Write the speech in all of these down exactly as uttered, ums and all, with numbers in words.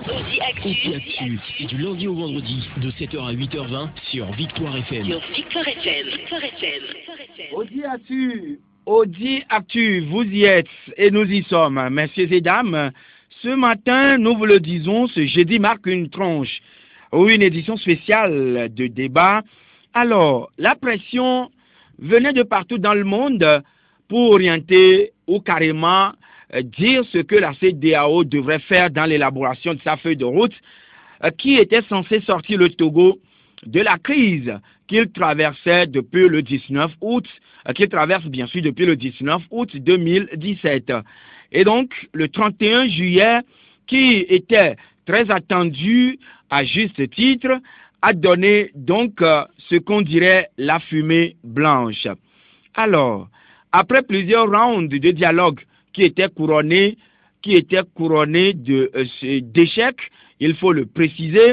Audi Actu. Actu. Et du lundi au vendredi de sept heures à huit heures vingt sur Victoire F M. Sur Victoire F M. Victoire F M. Audi Actu. Audi Actu, vous y êtes et nous y sommes. Messieurs et dames, ce matin, nous vous le disons, ce jeudi marque une tranche ou une édition spéciale de débat. Alors, la pression venait de partout dans le monde pour orienter ou carrément dire ce que la C E D E A O devrait faire dans l'élaboration de sa feuille de route qui était censée sortir le Togo de la crise qu'il traversait depuis le dix-neuf août, qu'il traverse bien sûr depuis le dix-neuf août deux mille dix-sept. Et donc, le trente et un juillet, qui était très attendu à juste titre, a donné donc euh, ce qu'on dirait la fumée blanche. Alors, après plusieurs rounds de dialogue qui étaient couronnés, qui étaient couronnés de, euh, d'échecs, il faut le préciser,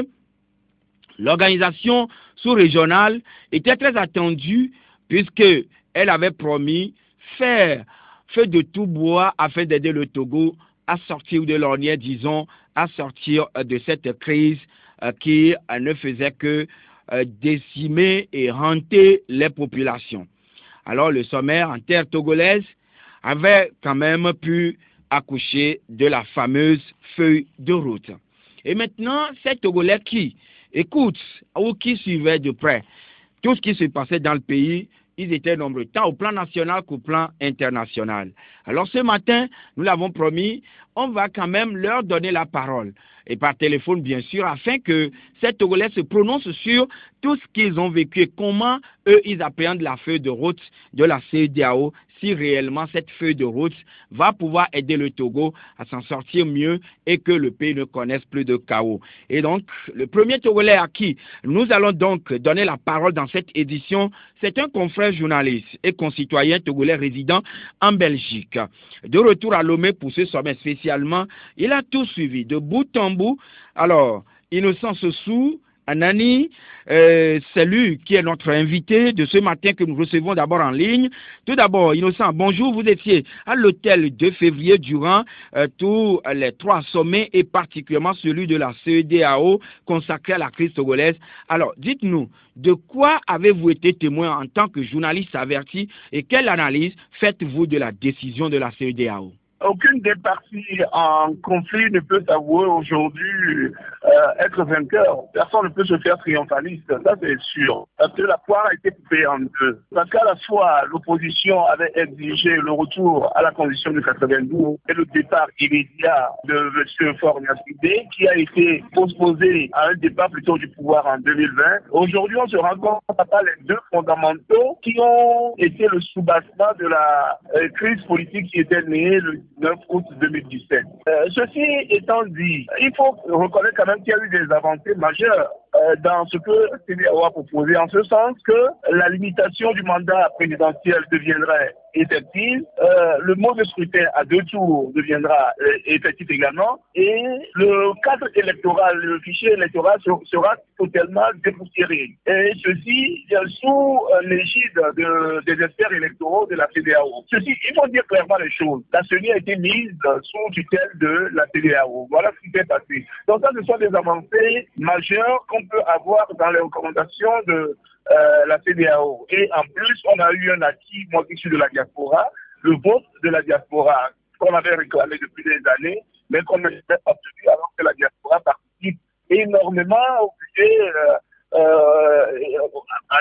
l'organisation sous-régionale était très attendue puisqu'elle avait promis faire feu de tout bois afin d'aider le Togo à sortir de l'ornière, disons, à sortir de cette crise euh, qui euh, ne faisait que euh, décimer et hanter les populations. Alors le sommaire en terre togolaise avait quand même pu accoucher de la fameuse feuille de route. Et maintenant, ces Togolais qui écoutent ou qui suivaient de près tout ce qui se passait dans le pays, ils étaient nombreux, tant au plan national qu'au plan international. Alors ce matin, nous l'avons promis, on va quand même leur donner la parole, et par téléphone bien sûr, afin que ces Togolais se prononcent sur tout ce qu'ils ont vécu et comment eux, ils appréhendent la feuille de route de la C E D E A O, si réellement cette feuille de route va pouvoir aider le Togo à s'en sortir mieux et que le pays ne connaisse plus de chaos. Et donc, le premier Togolais à qui nous allons donc donner la parole dans cette édition, c'est un confrère journaliste et concitoyen togolais résident en Belgique. De retour à Lomé pour ce sommet spécialement, il a tout suivi de bout en bout. Alors, Innocent Sosou, Anani, euh, c'est lui qui est notre invité de ce matin que nous recevons d'abord en ligne. Tout d'abord, Innocent, bonjour, vous étiez à l'hôtel deux février durant euh, tous les trois sommets et particulièrement celui de la C E D E A O consacré à la crise togolaise. Alors, dites-nous, de quoi avez-vous été témoin en tant que journaliste averti et quelle analyse faites-vous de la décision de la C E D E A O? Aucune des parties en conflit ne peut s'avouer aujourd'hui euh, être vainqueur. Personne ne peut se faire triomphaliste, ça c'est sûr. Parce que la poire a été coupée en deux. Parce qu'à la fois, l'opposition avait exigé le retour à la condition de quatre-vingt-douze et le départ immédiat de M. Fornia-Sidé, qui a été postposé à un départ plutôt du pouvoir en deux mille vingt. Aujourd'hui, on se rend compte à les deux fondamentaux qui ont été le soubassement de la euh, crise politique qui était née le neuf août deux mille dix-sept. Euh, ceci étant dit, il faut reconnaître quand même qu'il y a eu des avancées majeures euh, dans ce que C E D E A O a proposé, en ce sens que la limitation du mandat présidentiel deviendrait effective, euh, le mode de scrutin à deux tours deviendra euh, effectif également, et le cadre électoral, le fichier électoral sera totalement dépoussiéré. Et ceci sous euh, l'égide de, des experts électoraux de la C E D E A O. Ceci, il faut dire clairement les choses. La C E N I a été mise sous tutelle de la C E D E A O. Voilà ce qui s'est passé. Donc ça, ce sont des avancées majeures qu'on peut avoir dans les recommandations de euh, la C E D E A O. Et en plus, on a eu un acquis, moi qui suis de la diaspora, le vote de la diaspora qu'on avait réclamé depuis des années, mais qu'on n'a pas obtenu alors que la diaspora participe énormément au budget euh, euh, à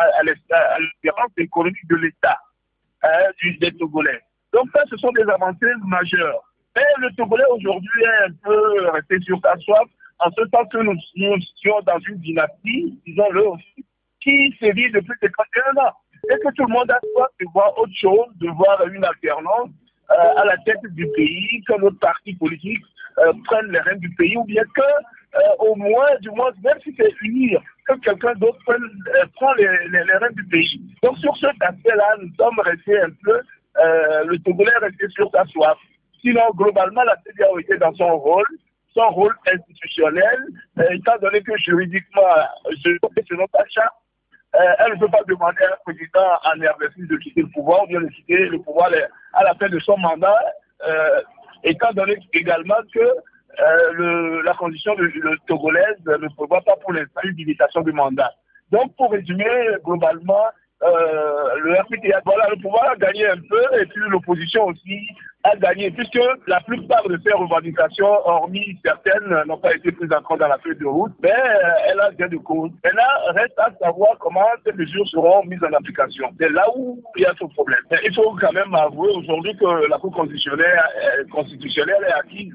l'espérance économique de l'État, hein, du, des Togolais. Donc ça, ce sont des avancées majeures. Mais le Togolais aujourd'hui est un peu resté sur sa soif, en ce sens que nous, nous sommes dans une dynastie, disons-le aussi, qui sévit depuis cinquante et un ans. Et que tout le monde a soif de voir autre chose, de voir une alternance euh, à la tête du pays, que notre parti politique euh, prenne les rênes du pays, ou bien que, euh, au moins, du moins, même si c'est unir, que quelqu'un d'autre prenne, euh, prend les, les, les rênes du pays. Donc sur cet aspect-là, nous sommes restés un peu, euh, le Togolais est resté sur sa soif. Sinon, globalement, la C E D E A O était dans son rôle, son rôle institutionnel, euh, étant donné que juridiquement, selon sa charte, euh, elle ne peut pas demander à un président en exercice de quitter le pouvoir ou bien de quitter le pouvoir à la fin de son mandat, euh, étant donné également que euh, le, la condition de, de togolaise ne prévoit pas pour l'instant une limitation de mandat. Donc, pour résumer, globalement, euh, le R P T A, voilà, le pouvoir a gagné un peu et puis l'opposition aussi a gagné, puisque la plupart de ces revendications, hormis certaines, n'ont pas été prises en compte dans la feuille de route, mais euh, elle a bien de cause. Maintenant, reste à savoir comment ces mesures seront mises en application. C'est là où il y a ce problème. Mais il faut quand même avouer aujourd'hui que la Cour constitutionnelle, euh, constitutionnelle est acquise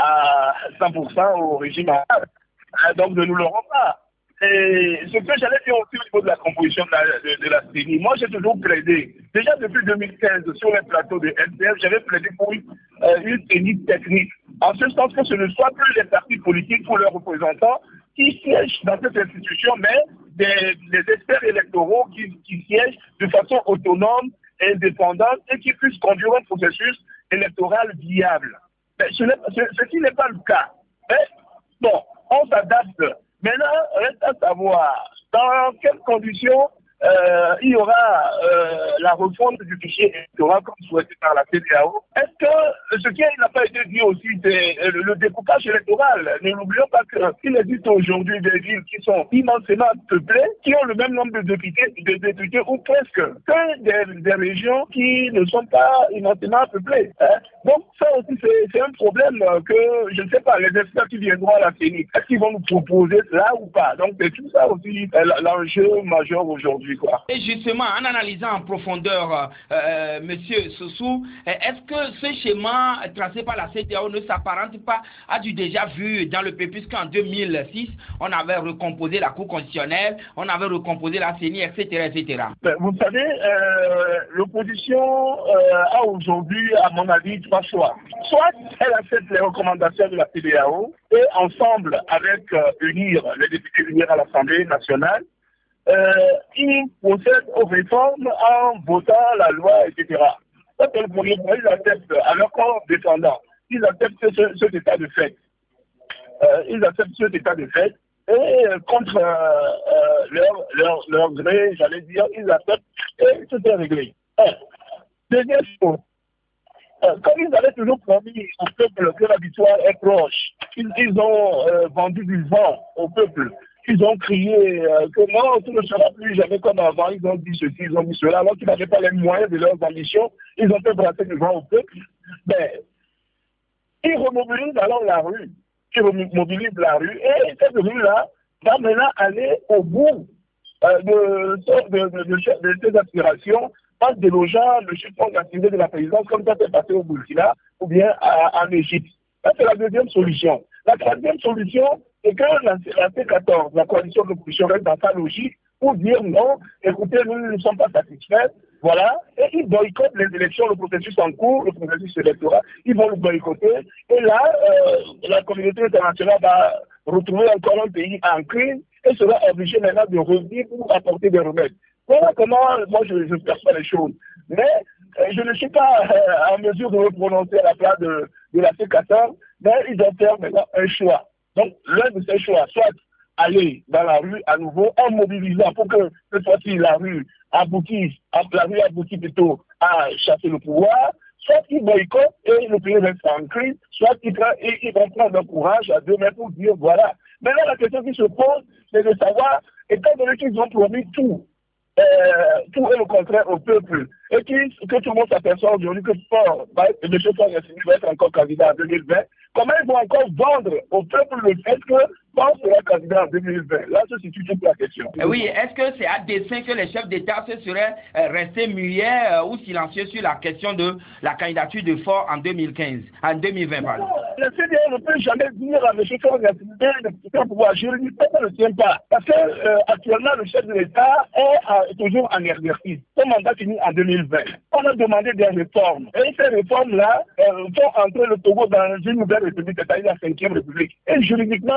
à cent pour cent au régime en place. Donc, ne nous l'aurons pas. Et ce que j'allais dire aussi au niveau de la composition de la, de, de la C E N I, moi j'ai toujours plaidé, déjà depuis deux mille quinze sur les plateaux de N P F, j'avais plaidé pour une, euh, une C E N I technique, en ce sens que ce ne soit plus les partis politiques ou leurs représentants qui siègent dans cette institution, mais des, des experts électoraux qui, qui siègent de façon autonome et indépendante et qui puissent conduire un processus électoral viable. Mais ce, ce, ce qui n'est pas le cas. Mais bon, on s'adapte. Maintenant, reste à savoir dans quelles conditions euh, il y aura euh, la refonte du fichier électoral comme souhaité par la C E D E A O. Est-ce que ce qui n'a pas été dit aussi, c'est le, le découpage électoral? Ne l'oublions pas qu'il existe aujourd'hui des villes qui sont immensément peuplées, qui ont le même nombre de députés, de députés ou presque, que des, des régions qui ne sont pas immensément peuplées. Hein? Donc ça aussi, c'est un problème que, je ne sais pas, les experts qui viendront à la C E N I, est-ce qu'ils vont nous proposer cela ou pas? Donc c'est tout ça aussi l'enjeu majeur aujourd'hui. Quoi. Et justement, en analysant en profondeur, euh, Monsieur Sossou, est-ce que ce schéma tracé par la C E D E A O ne s'apparente pas à du déjà vu dans le pays, puisqu'en deux mille six, on avait recomposé la Cour constitutionnelle, on avait recomposé la C E N I, et cetera, et cetera. Vous savez, euh, l'opposition euh, a aujourd'hui, à mon avis, trois choix. Soit elle accepte les recommandations de la C E D E A O et ensemble avec euh, unir, les députés unir à l'Assemblée nationale, Euh, ils procèdent aux réformes en votant la loi, et cetera. Ça, c'est le premier point. Ils acceptent, à leur corps défendant, ils acceptent ce, cet état de fait. Euh, ils acceptent cet état de fait et euh, contre euh, euh, leur, leur, leur gré, j'allais dire, ils acceptent et tout est réglé. Un. Deuxième chose, euh, comme ils avaient toujours promis au peuple que la victoire est proche, ils, ils ont euh, vendu du vent au peuple. Ils ont crié euh, que non, tout ne sera plus jamais comme avant. Ils ont dit ceci, ils ont dit cela, alors qu'ils n'avaient pas les moyens de leurs ambitions. Ils ont fait brasser du vent au peuple. Mais ils remobilisent alors la rue. Ils remobilisent la rue. Et cette rue-là va maintenant aller au bout euh, de, de, de, de, de ces aspirations en délogeant le chef d'assemblée de la présidence, comme ça s'est passé au Burkina ou bien à, en Égypte. Ça, c'est la deuxième solution. La troisième solution, c'est que la, la C quatorze, la coalition de l'opposition, reste dans sa logique pour dire non, écoutez, nous ne sommes pas satisfaits, voilà, et ils boycottent les élections, le processus en cours, le processus électoral, ils vont le boycotter, et là, euh, la communauté internationale va retrouver encore un pays en crise et sera obligée maintenant de revenir pour apporter des remèdes. Voilà comment, moi, je je perçois les choses. Mais euh, je ne suis pas euh, en mesure de me prononcer à la place de, de la C quatorze, mais ils doivent faire maintenant un choix. Donc, l'un de ces choix, soit aller dans la rue à nouveau en mobilisant pour que cette fois-ci la rue aboutisse, la rue aboutit plutôt à chasser le pouvoir, soit ils boycottent et le pays reste en crise, soit ils, ils, ils vont prendre leur courage à deux mains pour dire voilà. Maintenant, la question qui se pose, c'est de savoir, étant donné qu'ils ont promis tout, Euh, tout est le contraire au peuple. Et qui, que tout le monde s'aperçoit aujourd'hui que Ford, M. Ford va être encore candidat en deux mille vingt, comment ils vont encore vendre au peuple le fait que Ford sera candidat en deux mille vingt? Là se situe toute la question. Oui, est-ce que c'est à dessein que les chefs d'État se seraient euh, restés muets euh, ou silencieux sur la question de la candidature de Ford en deux mille quinze, en deux mille vingt, pardon? Le C D E ne peut jamais dire à M. Ford de pouvoir juridiquement, ça ne tient pas. Parce que euh, actuellement, le chef de l'État est euh, toujours en exercice. Son mandat finit en deux mille vingt. On a demandé des réformes. Et ces réformes-là euh, vont entrer le Togo dans une nouvelle république, c'est-à-dire la cinquième république. Et juridiquement par là,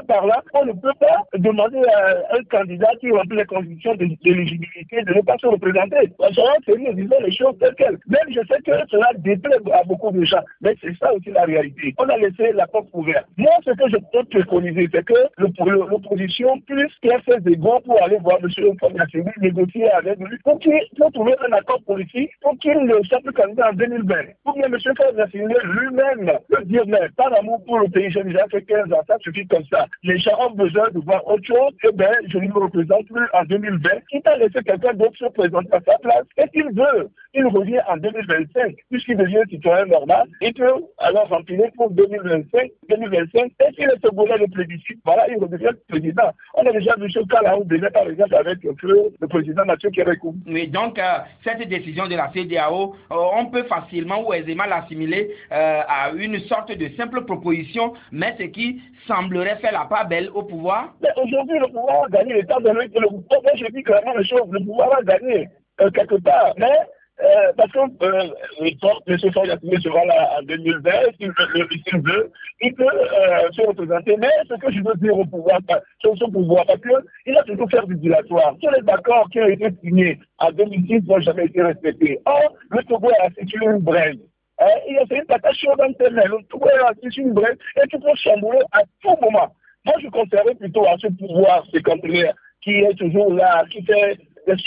On ne peut pas demander à un candidat qui remplit les conditions d'éligibilité de ne pas se représenter. C'est nous disons les choses telles quelles. Même je sais que cela déplaît à beaucoup de gens, mais c'est ça aussi la réalité. On a laissé la porte ouverte. Moi, ce que je peux préconiser, c'est que l'opposition puisse faire ses égaux pour aller voir M. Fabien négocier avec lui pour qu'il pour trouver un accord politique pour qu'il ne soit plus candidat en deux mille vingt. Pour bien M. Fabien lui-même le dire, mais par amour pour le pays, j'ai déjà fait quinze ans, ça suffit comme ça. Les gens ont besoin de voir autre chose, et bien, je ne me représente plus en deux mille vingt. Quitte à laisser quelqu'un d'autre se présenter à sa place, et qu'il veut, il revient en deux mille vingt-cinq, puisqu'il devient citoyen normal, il peut alors remplir pour deux mille vingt-cinq, deux mille vingt-cinc, et s'il est secondaire le plébiscite, voilà, il redevient président. On a déjà vu ce cas-là où déjà, par exemple, avec le, le président Mathieu Kérékou. Oui, donc, euh, cette décision de la C E D E A O, euh, on peut facilement ou aisément l'assimiler euh, à une sorte de simple proposition, mais ce qui semblerait faire la part belle au pouvoir. Mais aujourd'hui, le pouvoir a gagné, étant donné que le pouvoir, moi je dis clairement les choses, le pouvoir a gagné euh, quelque part, mais euh, parce que euh, M. Fayatine sera là en deux mille vingt, s'il veut, s'il veut, il peut euh, se représenter, mais ce que je veux dire au pouvoir, sur ce pouvoir, parce qu'il a toujours fait du dilatoire. Tous les accords qui ont été signés en deux mille six n'ont jamais été respectés. Or, le Togo a situé une brèche. Hein, il y a une catastrophe dans tes mains, le Togo a situé une brèche et tu peux chambouler à tout moment. Moi, je conserverais plutôt à ce pouvoir séculaire qui est toujours là, qui fait des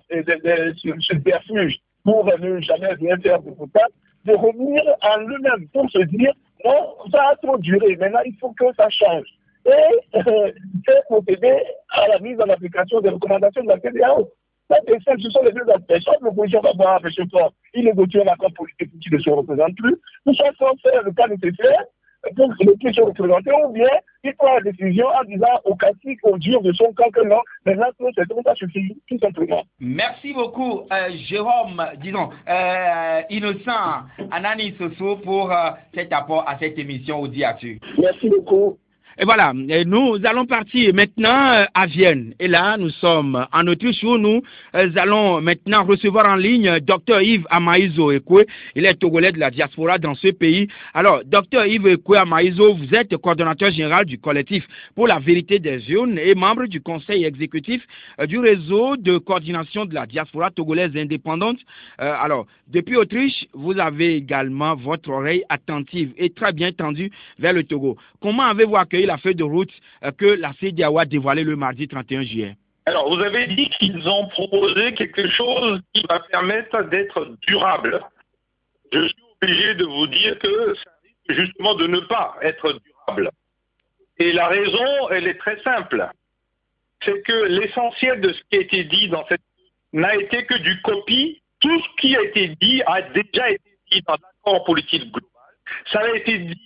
subterfuges pour ne jamais rien faire de potable, de revenir en lui-même pour se dire, non, ça a trop duré, maintenant il faut que ça change. Et euh, c'est procéder à la mise en application des recommandations de la C E D E A O. Ça, c'est simple, ce sont les deux aspects. Soit l'opposition va voir M. Fort, il négocie un accord politique qui ne se représente plus, ou soit sans faire le cas nécessaire pour ne plus se représenter, ou bien il prend la décision en disant au classique, au dur de son camp que non, maintenant c'est tout ça suffit, tout simplement. Merci beaucoup, euh, Jérôme, disons, euh, Innocent Anani Soso pour euh, cet apport à cette émission Audiatu. Merci beaucoup. Et voilà, et nous allons partir maintenant à Vienne. Et là, nous sommes en Autriche où nous allons maintenant recevoir en ligne Docteur Yves Amaïzo Ekwe. Il est togolais de la diaspora dans ce pays. Alors, Docteur Yves Ekwe Amaïzo, vous êtes coordonnateur général du collectif pour la vérité des urnes et membre du conseil exécutif du réseau de coordination de la diaspora togolaise indépendante. Euh, alors, depuis Autriche, vous avez également votre oreille attentive et très bien tendue vers le Togo. Comment avez-vous accueilli la feuille de route que la C E D E A O a dévoilée le mardi trente et un juillet? Alors, vous avez dit qu'ils ont proposé quelque chose qui va permettre d'être durable. Je suis obligé de vous dire que ça risque justement de ne pas être durable. Et la raison, elle est très simple. C'est que l'essentiel de ce qui a été dit dans cette n'a été que du copie. Tout ce qui a été dit a déjà été dit dans l'accord politique global. Ça a été dit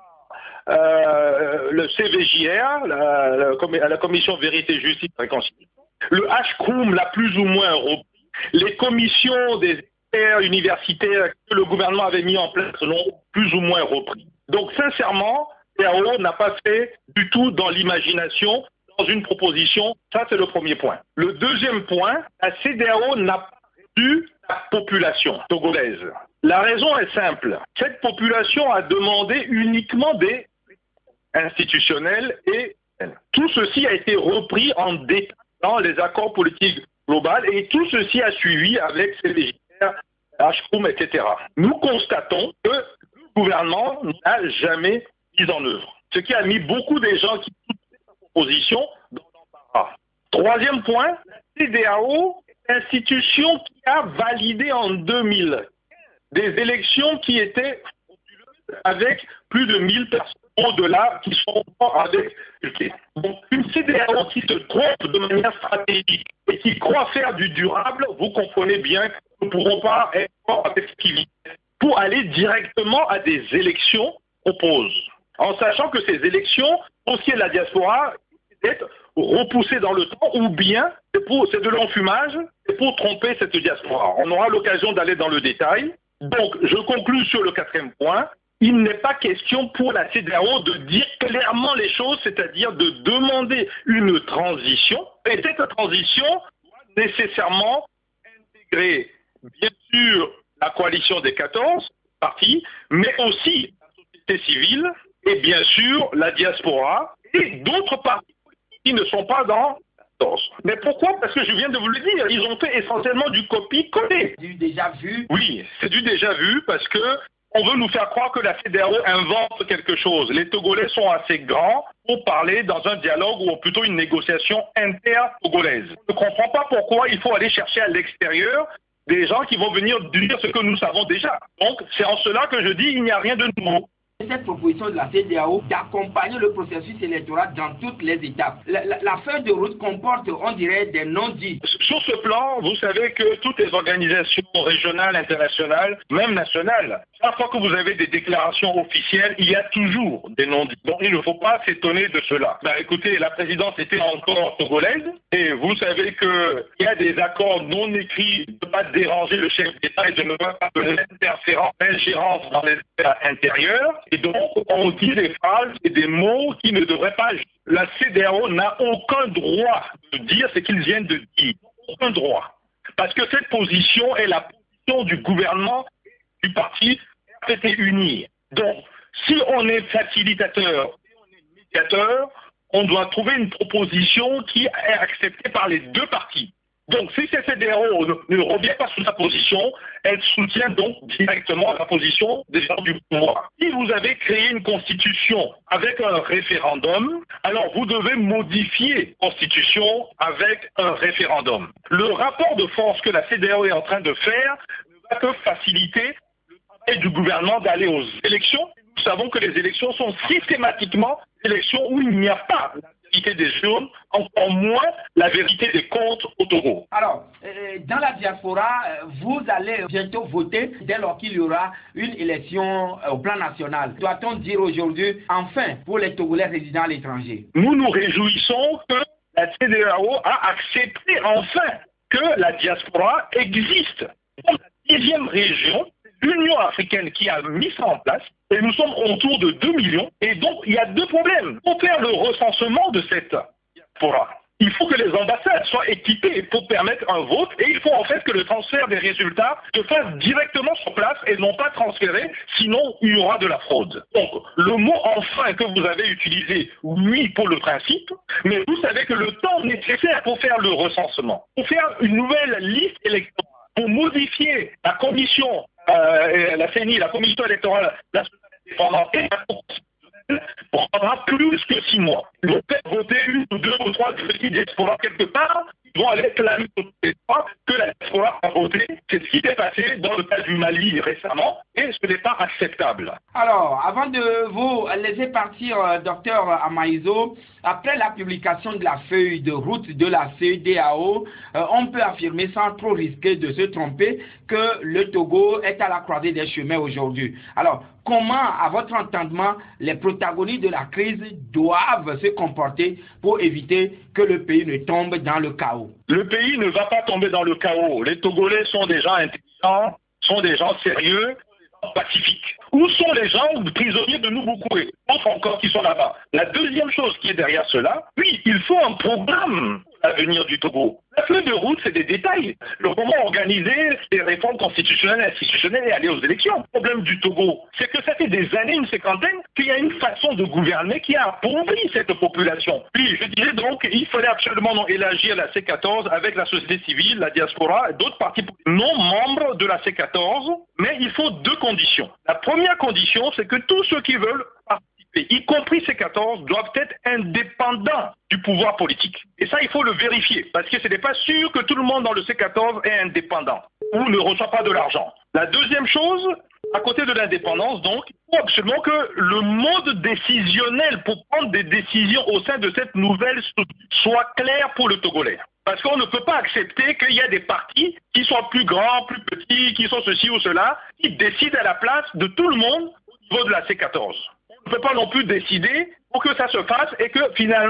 Euh, le C V J R, la, la, la Commission Vérité, Justice et Réconciliation, le H C R O M l'a plus ou moins repris, les commissions des experts universitaires que le gouvernement avait mis en place l'ont plus ou moins repris. Donc sincèrement, C E D E A O n'a pas fait du tout dans l'imagination, dans une proposition, ça c'est le premier point. Le deuxième point, la C E D E A O n'a pas réduit la population togolaise. La raison est simple, cette population a demandé uniquement des institutionnel et tout ceci a été repris en détail dans les accords politiques globaux et tout ceci a suivi avec C V J R, H C R O M, et cetera. Nous constatons que le gouvernement n'a jamais mis en œuvre, ce qui a mis beaucoup des gens qui soutiennent sa proposition dans l'embarras. Troisième point, la C E D E A O est l'institution qui a validé en deux mille des élections qui étaient avec plus de mille personnes au-delà qui sont avec. Donc une C E D E A O qui se trompe de manière stratégique et qui croit faire du durable, vous comprenez bien que nous ne pourrons pas être avec ce qui vient pour aller directement à des élections proposées. En sachant que ces élections, pour ce qui est de la diaspora, être repoussées dans le temps ou bien c'est, pour, c'est de l'enfumage, c'est pour tromper cette diaspora. On aura l'occasion d'aller dans le détail. Donc je conclue sur le quatrième point. Il n'est pas question pour la C E D E A O de dire clairement les choses, c'est-à-dire de demander une transition. Et cette transition doit nécessairement intégrer, bien sûr, la coalition des quatorze partis, mais aussi la société civile et bien sûr la diaspora et d'autres partis qui ne sont pas dans Mais pourquoi? Parce que je viens de vous le dire, ils ont fait essentiellement du copie-coller. Du déjà vu. Oui, c'est du déjà vu parce que on veut nous faire croire que la C D A O invente quelque chose. Les Togolais sont assez grands pour parler dans un dialogue ou plutôt une négociation inter-togolaise. Je ne comprends pas pourquoi il faut aller chercher à l'extérieur des gens qui vont venir dire ce que nous savons déjà. Donc, c'est en cela que je dis qu'il n'y a rien de nouveau. Cette proposition de la C D A O d'accompagner le processus électoral dans toutes les étapes. La, la, la feuille de route comporte, on dirait, des non-dits. Sur ce plan, vous savez que toutes les organisations régionales, internationales, même nationales, chaque fois que vous avez des déclarations officielles, il y a toujours des non-dits. Donc il ne faut pas s'étonner de cela. Bah, écoutez, la présidence était encore togolaise et vous savez qu'il y a des accords non écrits de ne pas déranger le chef d'État et de ne pas faire de l'interférence, ingérence dans les affaires intérieures. Et donc, on dit des phrases et des mots qui ne devraient pas. La C D A O n'a aucun droit de dire ce qu'ils viennent de dire. Aucun droit. Parce que cette position est la position du gouvernement et du parti R P T uni. Donc, si on est facilitateur et on est médiateur, on doit trouver une proposition qui est acceptée par les deux parties. Donc, si cette C D A O ne, ne revient pas sur sa position, elle soutient donc directement la position des gens du pouvoir. Si vous avez créé une constitution avec un référendum, alors vous devez modifier la constitution avec un référendum. Le rapport de force que la C D A O est en train de faire ne va que faciliter le travail du gouvernement d'aller aux élections. Nous savons que les élections sont systématiquement des élections où il n'y a pas la vérité des urnes, encore moins la vérité des comptes au Togo. Alors, euh, dans la diaspora, euh, vous allez bientôt voter dès lors qu'il y aura une élection euh, au plan national. Doit-on dire aujourd'hui, enfin, pour les Togolais résidant à l'étranger? Nous nous réjouissons que la C D A O a accepté enfin que la diaspora existe. Dans la dixième région, l'Union africaine qui a mis ça en place, et nous sommes autour de deux millions, et donc il y a deux problèmes. Pour faire le recensement de cette diaspora, il faut que les ambassades soient équipées pour permettre un vote, et il faut en fait que le transfert des résultats se fasse directement sur place et non pas transféré, sinon il y aura de la fraude. Donc le mot enfin que vous avez utilisé, oui pour le principe, mais vous savez que le temps nécessaire pour faire le recensement, pour faire une nouvelle liste électorale, pour modifier la commission, euh, la C N I, la commission électorale nationale indépendante et la Cour constitutionnelle, prendra plus que six mois. Ils vont peut-être voter une ou deux ou trois petits diasporas quelque part, ils vont aller clamer que la diaspora a voté. C'est ce qui s'est passé dans le cas du Mali récemment, et ce n'est pas acceptable. Alors, avant de vous laisser partir, euh, docteur Amaïzo, après la publication de la feuille de route de la C D A O, euh, on peut affirmer sans trop risquer de se tromper que le Togo est à la croisée des chemins aujourd'hui. Alors, comment, à votre entendement, les protagonistes de la crise doivent se comporter pour éviter que le pays ne tombe dans le chaos? Le pays ne va pas tomber dans le chaos. Les Togolais sont des gens intelligents, sont des gens sérieux, pacifiques. Où sont les gens prisonniers de Nouboukoué? D'autres encore qui sont là-bas. La deuxième chose qui est derrière cela, oui, il faut un programme pour l'avenir du Togo. La feuille de route, c'est des détails. Le comment organiser les réformes constitutionnelles et institutionnelles et aller aux élections. Le problème du Togo, c'est que ça fait des années, une cinquantaine, qu'il y a une façon de gouverner qui a appauvri cette population. Puis, je disais donc, il fallait absolument non élargir la C quatorze avec la société civile, la diaspora et d'autres partis non membres de la C quatorze, mais il faut deux conditions. La première condition, c'est que tous ceux qui veulent participer, y compris C quatorze, doivent être indépendants du pouvoir politique. Et ça, il faut le vérifier, parce que ce n'est pas sûr que tout le monde dans le C quatorze est indépendant ou ne reçoit pas de l'argent. La deuxième chose, à côté de l'indépendance, donc, il faut absolument que le mode décisionnel pour prendre des décisions au sein de cette nouvelle structure soit clair pour le Togolais. Parce qu'on ne peut pas accepter qu'il y ait des partis qui soient plus grands, plus petits, qui sont ceci ou cela, qui décident à la place de tout le monde au niveau de la C quatorze. On ne peut pas non plus décider pour que ça se fasse et que finalement,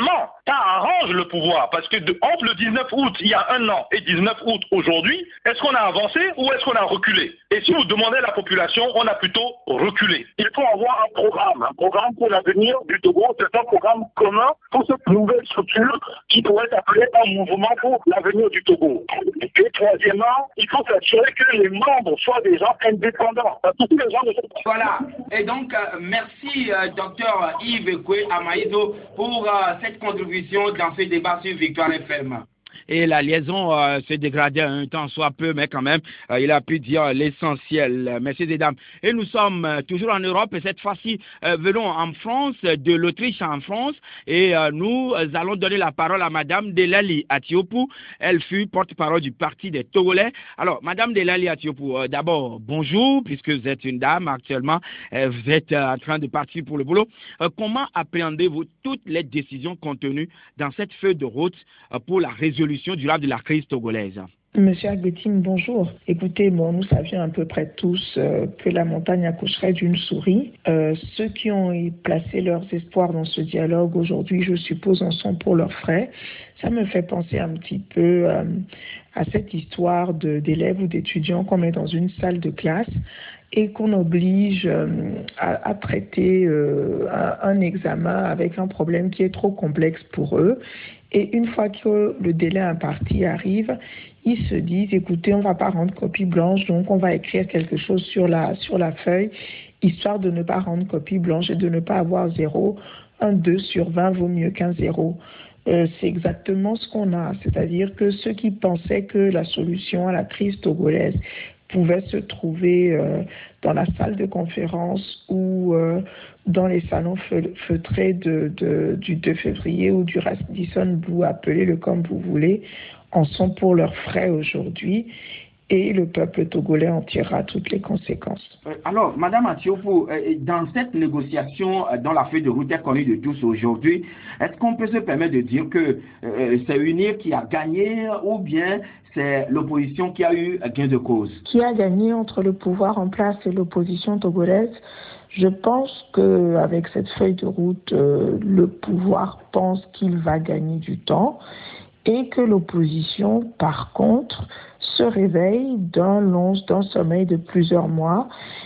ça arrange le pouvoir, parce que de, entre le dix-neuf août, il y a un an, et dix-neuf août aujourd'hui, est-ce qu'on a avancé ou est-ce qu'on a reculé? Et si vous demandez à la population, on a plutôt reculé. Il faut avoir un programme, un programme pour l'avenir du Togo, c'est un programme commun pour cette nouvelle structure qui doit être appelée un mouvement pour l'avenir du Togo. Et troisièmement, il faut s'assurer que les membres soient des gens indépendants. Parce que tous les gens ne sont pas... Voilà. Et donc, euh, merci, euh, docteur Yves Ekwe Amaïdo, pour euh, cette contribution dans ce débat sur Victoire F M. Et la liaison euh, s'est dégradée un temps soit peu, mais quand même, euh, il a pu dire l'essentiel. Messieurs et dames. Et nous sommes euh, toujours en Europe, et cette fois-ci, euh, venons en France, de l'Autriche en France, et euh, nous euh, allons donner la parole à Madame Delali Atiopu. Elle fut porte-parole du Parti des Togolais. Alors, Madame Delali Atiopu, euh, d'abord, bonjour, puisque vous êtes une dame actuellement, euh, vous êtes euh, en train de partir pour le boulot. Euh, comment appréhendez-vous toutes les décisions contenues dans cette feuille de route euh, pour la résolution durable de la crise togolaise? Monsieur Agbetine, bonjour. Écoutez, bon, nous savions à peu près tous euh, que la montagne accoucherait d'une souris. Euh, ceux qui ont placé leurs espoirs dans ce dialogue aujourd'hui, je suppose, en sont pour leurs frais. Ça me fait penser un petit peu euh, à cette histoire de, d'élèves ou d'étudiants qu'on met dans une salle de classe et qu'on oblige euh, à, à traiter euh, un, un examen avec un problème qui est trop complexe pour eux. Et une fois que le délai imparti arrive, ils se disent, écoutez, on ne va pas rendre copie blanche, donc on va écrire quelque chose sur la, sur la feuille, histoire de ne pas rendre copie blanche et de ne pas avoir zéro. Un deux sur vingt vaut mieux qu'un zéro. Euh, c'est exactement ce qu'on a. C'est-à-dire que ceux qui pensaient que la solution à la crise togolaise pouvait se trouver euh, dans la salle de conférence ou euh, dans les salons feutrés de, de, du deux février ou du Radisson Blu, appelez-le comme vous voulez, en sont pour leurs frais aujourd'hui. Et le peuple togolais en tirera toutes les conséquences. Alors, Madame Atiopu, dans cette négociation dont la feuille de route est connue de tous aujourd'hui, est-ce qu'on peut se permettre de dire que euh, c'est UNIR qui a gagné ou bien c'est l'opposition qui a eu gain de cause? Qui a gagné entre le pouvoir en place et l'opposition togolaise? Je pense qu'avec cette feuille de route, euh, le pouvoir pense qu'il va gagner du temps et que l'opposition, par contre, se réveille d'un long, d'un sommeil de plusieurs mois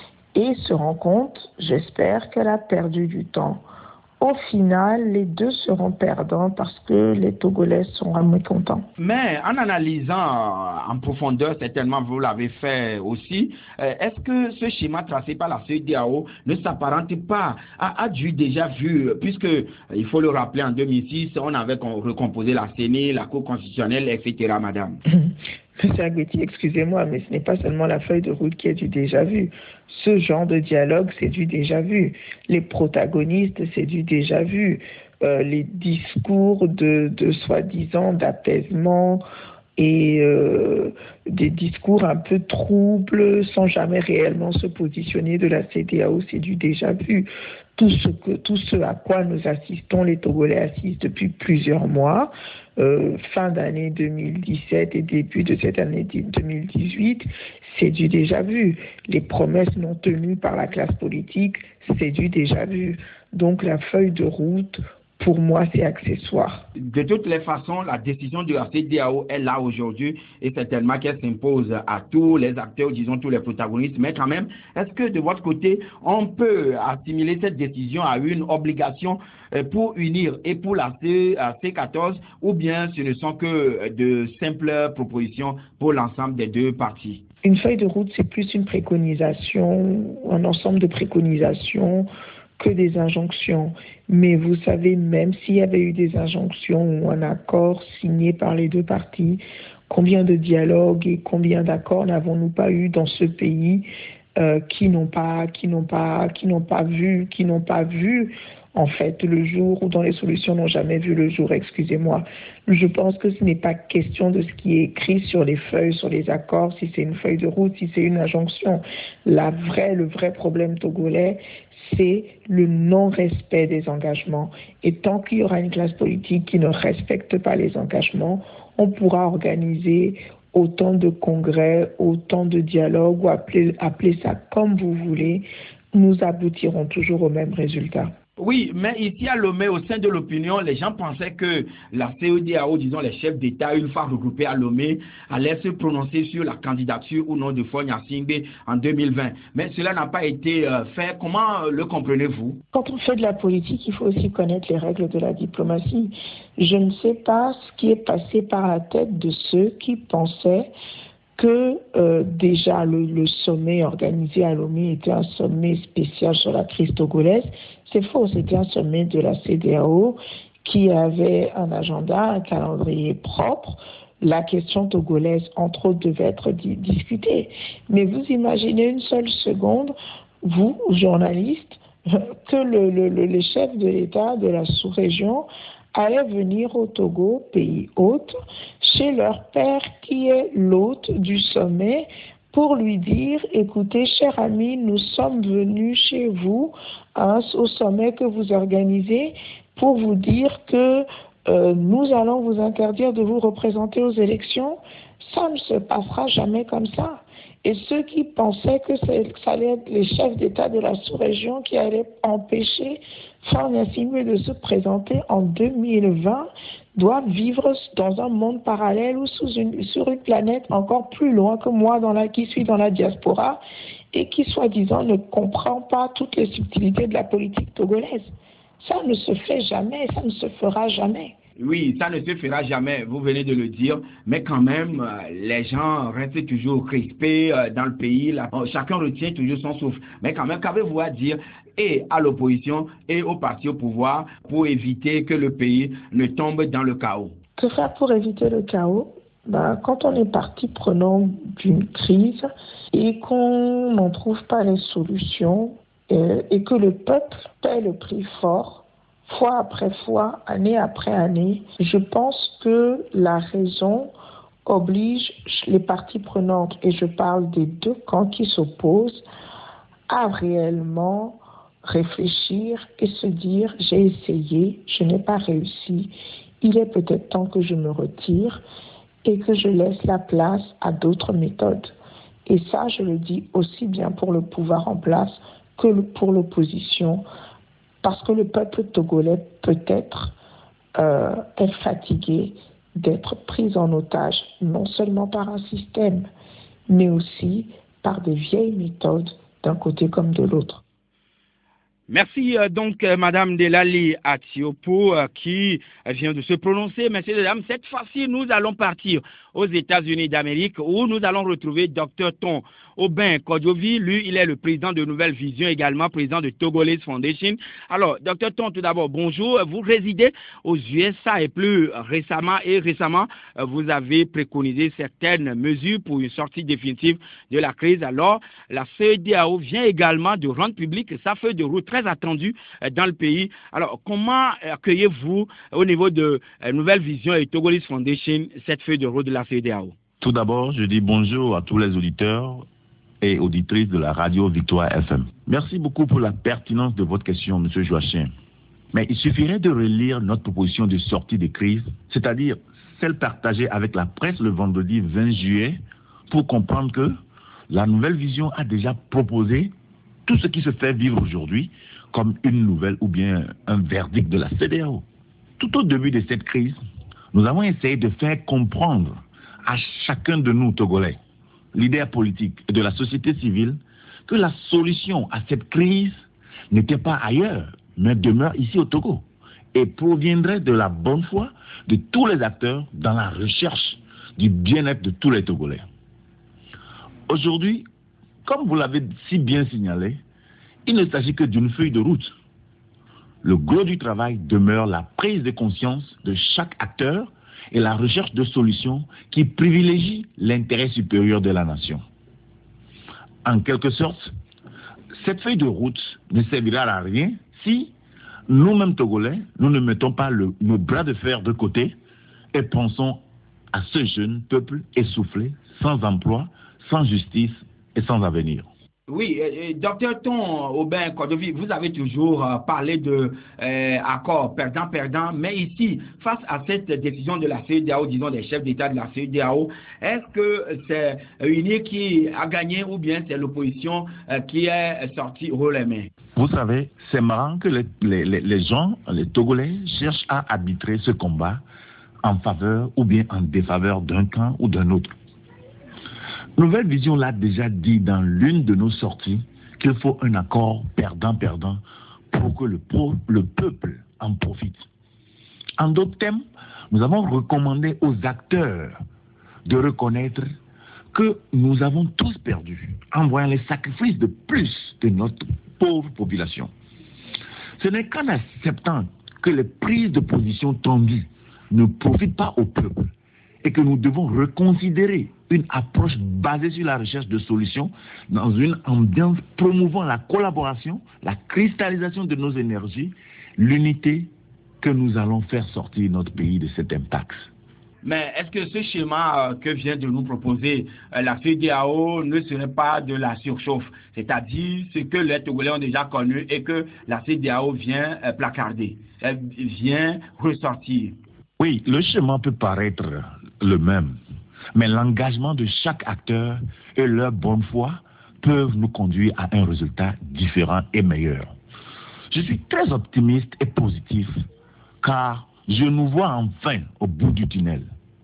et se rend compte, j'espère, qu'elle a perdu du temps. Au final, les deux seront perdants parce que les Togolais sont mécontents. Mais en analysant en profondeur, certainement vous l'avez fait aussi, est-ce que ce schéma tracé par la C E D A O ne s'apparente pas à, à du déjà vu, puisque, il faut le rappeler, en deux mille six, on avait recomposé la C E N I, la Cour constitutionnelle, et cetera, madame. Monsieur Agbeti, excusez-moi, mais ce n'est pas seulement la feuille de route qui est du déjà vu. Ce genre de dialogue, c'est du déjà vu. Les protagonistes, c'est du déjà vu. Euh, les discours de, de soi-disant d'apaisement et euh, des discours un peu troubles sans jamais réellement se positionner de la C E D A O, c'est du déjà vu. Tout ce, que, tout ce à quoi nous assistons, les Togolais assistent depuis plusieurs mois, euh, fin d'année deux mille dix-sept et début de cette année deux mille dix-huit, c'est du déjà vu. Les promesses non tenues par la classe politique, c'est du déjà vu. Donc la feuille de route, pour moi, c'est accessoire. De toutes les façons, la décision de la C E D A O est là aujourd'hui et certainement qu'elle s'impose à tous les acteurs, disons tous les protagonistes. Mais quand même, est-ce que de votre côté, on peut assimiler cette décision à une obligation pour unir et pour la C quatorze ou bien ce ne sont que de simples propositions pour l'ensemble des deux parties? Une feuille de route, c'est plus une préconisation, un ensemble de préconisations que des injonctions. Mais vous savez, même s'il y avait eu des injonctions ou un accord signé par les deux parties, combien de dialogues et combien d'accords n'avons-nous pas eu dans ce pays euh, qui n'ont pas, qui n'ont pas, qui n'ont pas vu, qui n'ont pas vu en fait le jour, ou dont les solutions n'ont jamais vu le jour, excusez-moi. Je pense que ce n'est pas question de ce qui est écrit sur les feuilles, sur les accords, si c'est une feuille de route, si c'est une injonction. La vraie, le vrai problème togolais, c'est le non-respect des engagements. Et tant qu'il y aura une classe politique qui ne respecte pas les engagements, on pourra organiser autant de congrès, autant de dialogues, ou appeler, appeler ça comme vous voulez, nous aboutirons toujours au même résultat. Oui, mais ici à Lomé, au sein de l'opinion, les gens pensaient que la C E D A O, disons les chefs d'État, une fois regroupés à Lomé, allaient se prononcer sur la candidature ou non de Faure Gnassingbé en deux mille vingt. Mais cela n'a pas été euh, fait. Comment euh, le comprenez-vous? Quand on fait de la politique, il faut aussi connaître les règles de la diplomatie. Je ne sais pas ce qui est passé par la tête de ceux qui pensaient que euh, déjà le, le sommet organisé à Lomé était un sommet spécial sur la crise togolaise. C'est faux, c'était un sommet de la C E D A O qui avait un agenda, un calendrier propre. La question togolaise, entre autres, devait être di- discutée. Mais vous imaginez une seule seconde, vous, journalistes, que le, le, le, les chefs de l'État de la sous-région allaient venir au Togo, pays hôte, chez leur père qui est l'hôte du sommet, pour lui dire, écoutez, cher ami, nous sommes venus chez vous hein, au sommet que vous organisez pour vous dire que euh, nous allons vous interdire de vous représenter aux élections. Ça ne se passera jamais comme ça. Et ceux qui pensaient que, que ça allait être les chefs d'État de la sous-région qui allaient empêcher Faure Gnassingbé de se présenter en deux mille vingt doivent vivre dans un monde parallèle ou sous une, sur une planète encore plus loin que moi dans la, qui suis dans la diaspora et qui, soi-disant, ne comprend pas toutes les subtilités de la politique togolaise. Ça ne se fait jamais, ça ne se fera jamais. Oui, ça ne se fera jamais, vous venez de le dire, mais quand même, euh, les gens restent toujours crispés euh, dans le pays, là, euh, chacun retient toujours son souffle. Mais quand même, qu'avez-vous à dire et à l'opposition et au parti au pouvoir pour éviter que le pays ne tombe dans le chaos? Que faire pour éviter le chaos? Ben, quand on est partie prenante d'une crise et qu'on n'en trouve pas les solutions euh, et que le peuple paie le prix fort, fois après fois, année après année, je pense que la raison oblige les parties prenantes, et je parle des deux camps qui s'opposent, à réellement réfléchir et se dire j'ai essayé, je n'ai pas réussi, il est peut-être temps que je me retire et que je laisse la place à d'autres méthodes. Et ça, je le dis aussi bien pour le pouvoir en place que pour l'opposition, parce que le peuple togolais peut-être euh, est fatigué d'être pris en otage, non seulement par un système, mais aussi par des vieilles méthodes d'un côté comme de l'autre. Merci euh, donc euh, Madame Delali Atiopo euh, qui euh, vient de se prononcer. Messieurs et dames, cette fois-ci, nous allons partir aux États-Unis d'Amérique où nous allons retrouver Docteur Ton Aubin Kodjovi. Lui, il est le président de Nouvelle Vision, également président de Togolese Foundation. Alors, Docteur Ton, tout d'abord, bonjour. Vous résidez aux U S A et plus récemment, et récemment, vous avez préconisé certaines mesures pour une sortie définitive de la crise. Alors, la C E D A O vient également de rendre public sa feuille de route très attendue dans le pays. Alors, comment accueillez-vous au niveau de Nouvelle Vision et Togolese Foundation cette feuille de route de la C E D A O? Tout d'abord, je dis bonjour à tous les auditeurs et auditrices de la radio Victoire F M. Merci beaucoup pour la pertinence de votre question, M. Joachim. Mais il suffirait de relire notre proposition de sortie de crise, c'est-à-dire celle partagée avec la presse le vendredi vingt juillet, pour comprendre que la Nouvelle Vision a déjà proposé tout ce qui se fait vivre aujourd'hui comme une nouvelle ou bien un verdict de la C E D A O. Tout au début de cette crise, nous avons essayé de faire comprendre à chacun de nous, Togolais, leaders politiques et de la société civile, que la solution à cette crise n'était pas ailleurs, mais demeure ici au Togo, et proviendrait de la bonne foi de tous les acteurs dans la recherche du bien-être de tous les Togolais. Aujourd'hui, comme vous l'avez si bien signalé, il ne s'agit que d'une feuille de route. Le gros du travail demeure la prise de conscience de chaque acteur et la recherche de solutions qui privilégient l'intérêt supérieur de la nation. En quelque sorte, cette feuille de route ne servira à rien si nous-mêmes Togolais, nous ne mettons pas le, nos bras de fer de côté et pensons à ce jeune peuple essoufflé, sans emploi, sans justice et sans avenir. Oui, euh, docteur Ton Aubin Kodovi, vous avez toujours euh, parlé de euh, accord perdant-perdant, mais ici, face à cette décision de la C E D E A O, disons des chefs d'État de la C E D E A O, est-ce que c'est UNIR qui a gagné ou bien c'est l'opposition euh, qui est sortie haut les mains? Vous savez, c'est marrant que les, les, les gens, les Togolais, cherchent à arbitrer ce combat en faveur ou bien en défaveur d'un camp ou d'un autre. Nouvelle Vision l'a déjà dit dans l'une de nos sorties qu'il faut un accord perdant-perdant pour que le, le peuple en profite. En d'autres termes, nous avons recommandé aux acteurs de reconnaître que nous avons tous perdu en voyant les sacrifices de plus de notre pauvre population. Ce n'est qu'en acceptant que les prises de position tendues ne profitent pas au peuple et que nous devons reconsidérer une approche basée sur la recherche de solutions dans une ambiance promouvant la collaboration, la cristallisation de nos énergies, l'unité que nous allons faire sortir notre pays de cette impasse. Mais est-ce que ce schéma euh, que vient de nous proposer euh, la C E D E A O ne serait pas de la surchauffe, c'est-à-dire ce que les Togolais ont déjà connu et que la C E D E A O vient euh, placarder, elle vient ressortir? Oui, le schéma peut paraître le même, mais l'engagement de chaque acteur et leur bonne foi peuvent nous conduire à un résultat différent et meilleur. Je suis très optimiste et positif car je nous vois enfin au bout du tunnel.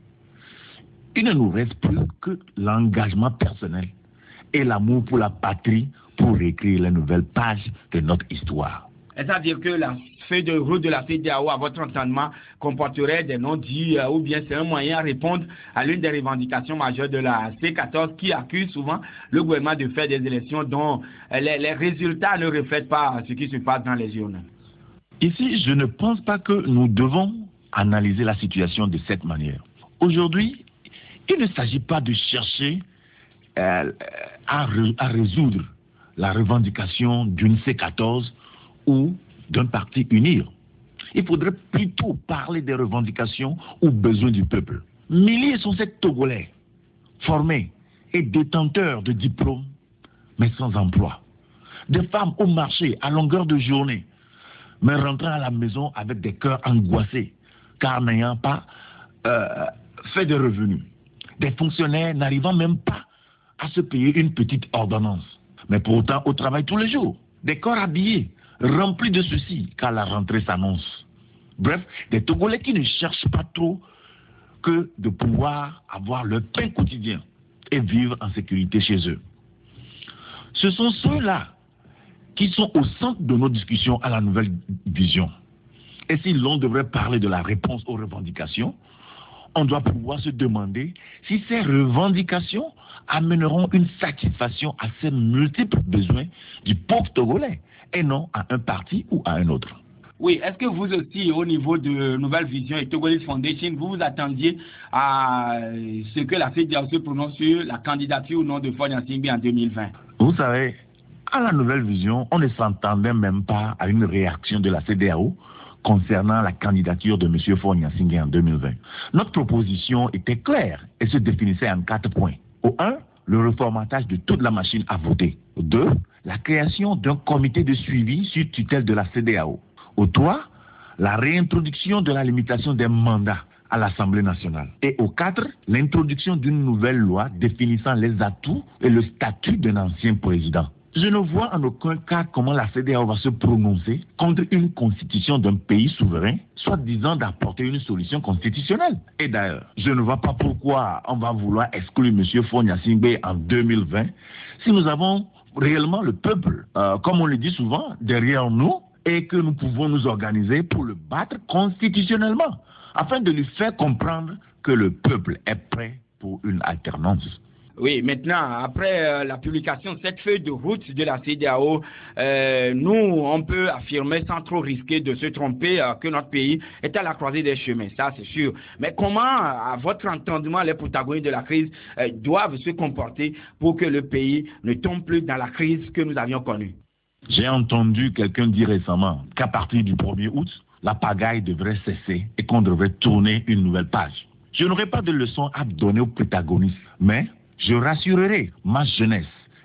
Il ne nous reste plus que l'engagement personnel et l'amour pour la patrie pour réécrire les nouvelles pages de notre histoire. C'est-à-dire que la feuille de route de la C E D E A O, à votre entendement, comporterait des non-dits euh, ou bien c'est un moyen à répondre à l'une des revendications majeures de la C quatorze qui accuse souvent le gouvernement de faire des élections dont euh, les, les résultats ne reflètent pas ce qui se passe dans les urnes. Ici, je ne pense pas que nous devons analyser la situation de cette manière. Aujourd'hui, il ne s'agit pas de chercher euh, à, re, à résoudre la revendication d'une C quatorze ou d'un parti UNIR. Il faudrait plutôt parler des revendications ou besoins du peuple. Milliers sont ces Togolais, formés et détenteurs de diplômes, mais sans emploi. Des femmes au marché à longueur de journée, mais rentrant à la maison avec des cœurs angoissés, car n'ayant pas euh, fait de revenus. Des fonctionnaires n'arrivant même pas à se payer une petite ordonnance, mais pourtant au travail tous les jours. Des corps habillés, remplis de soucis, car la rentrée s'annonce. Bref, des Togolais qui ne cherchent pas trop que de pouvoir avoir leur pain quotidien et vivre en sécurité chez eux. Ce sont ceux-là qui sont au centre de nos discussions à la Nouvelle Vision. Et si l'on devrait parler de la réponse aux revendications, on doit pouvoir se demander si ces revendications amèneront une satisfaction à ces multiples besoins du pauvre Togolais et non à un parti ou à un autre. Oui, est-ce que vous aussi, au niveau de Nouvelle Vision et Togolese Foundation, vous vous attendiez à ce que la C E D E A O se prononce sur la candidature ou non de Faure Gnassingbé en deux mille vingt? Vous savez, à la Nouvelle Vision, on ne s'entendait même pas à une réaction de la C E D E A O concernant la candidature de M. Faure Gnassingbé en deux mille vingt. Notre proposition était claire et se définissait en quatre points. Au un, le reformatage de toute la machine à voter. Au deux, la création d'un comité de suivi sur tutelle de la C E D E A O. Au trois, la réintroduction de la limitation des mandats à l'Assemblée nationale. Et au quatre, l'introduction d'une nouvelle loi définissant les atouts et le statut d'un ancien président. Je ne vois en aucun cas comment la C E D E A O va se prononcer contre une constitution d'un pays souverain, soit disant d'apporter une solution constitutionnelle. Et d'ailleurs, je ne vois pas pourquoi on va vouloir exclure M. Faure Gnassingbé en deux mille vingt si nous avons réellement le peuple, euh, comme on le dit souvent, derrière nous, et que nous pouvons nous organiser pour le battre constitutionnellement, afin de lui faire comprendre que le peuple est prêt pour une alternance. Oui, maintenant, après euh, la publication de cette feuille de route de la C E D E A O, euh, nous, on peut affirmer sans trop risquer de se tromper euh, que notre pays est à la croisée des chemins, ça c'est sûr. Mais comment, à votre entendement, les protagonistes de la crise euh, doivent se comporter pour que le pays ne tombe plus dans la crise que nous avions connue? J'ai entendu quelqu'un dire récemment qu'à partir du premier août, la pagaille devrait cesser et qu'on devrait tourner une nouvelle page. Je n'aurai pas de leçon à donner aux protagonistes, mais je rassurerai ma jeunesse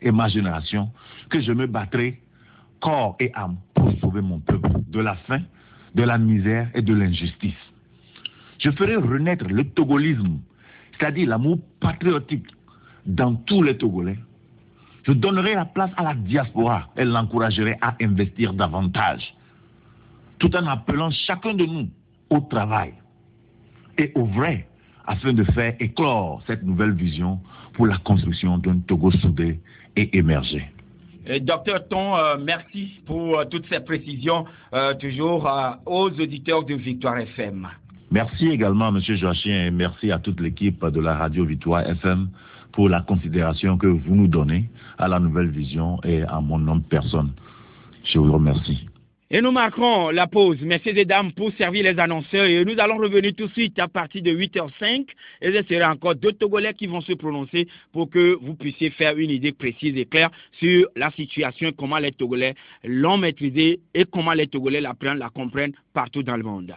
et ma génération que je me battrai corps et âme pour sauver mon peuple de la faim, de la misère et de l'injustice. Je ferai renaître le togolisme, c'est-à-dire l'amour patriotique dans tous les Togolais. Je donnerai la place à la diaspora et l'encouragerai à investir davantage, tout en appelant chacun de nous au travail et au vrai, afin de faire éclore cette nouvelle vision pour la construction d'un Togo soudé et émergé. Et Docteur Ton, euh, merci pour euh, toutes ces précisions, euh, toujours euh, aux auditeurs de Victoire F M. Merci également, M. Joachim, et merci à toute l'équipe de la radio Victoire F M pour la considération que vous nous donnez à la nouvelle vision et à mon nom de personne. Je vous remercie. Et nous marquerons la pause, messieurs et dames, pour servir les annonceurs. Et nous allons revenir tout de suite à partir de huit heures cinq. Et ce sera encore deux Togolais qui vont se prononcer pour que vous puissiez faire une idée précise et claire sur la situation, comment les Togolais l'ont maîtrisée et comment les Togolais l'apprennent, la comprennent partout dans le monde.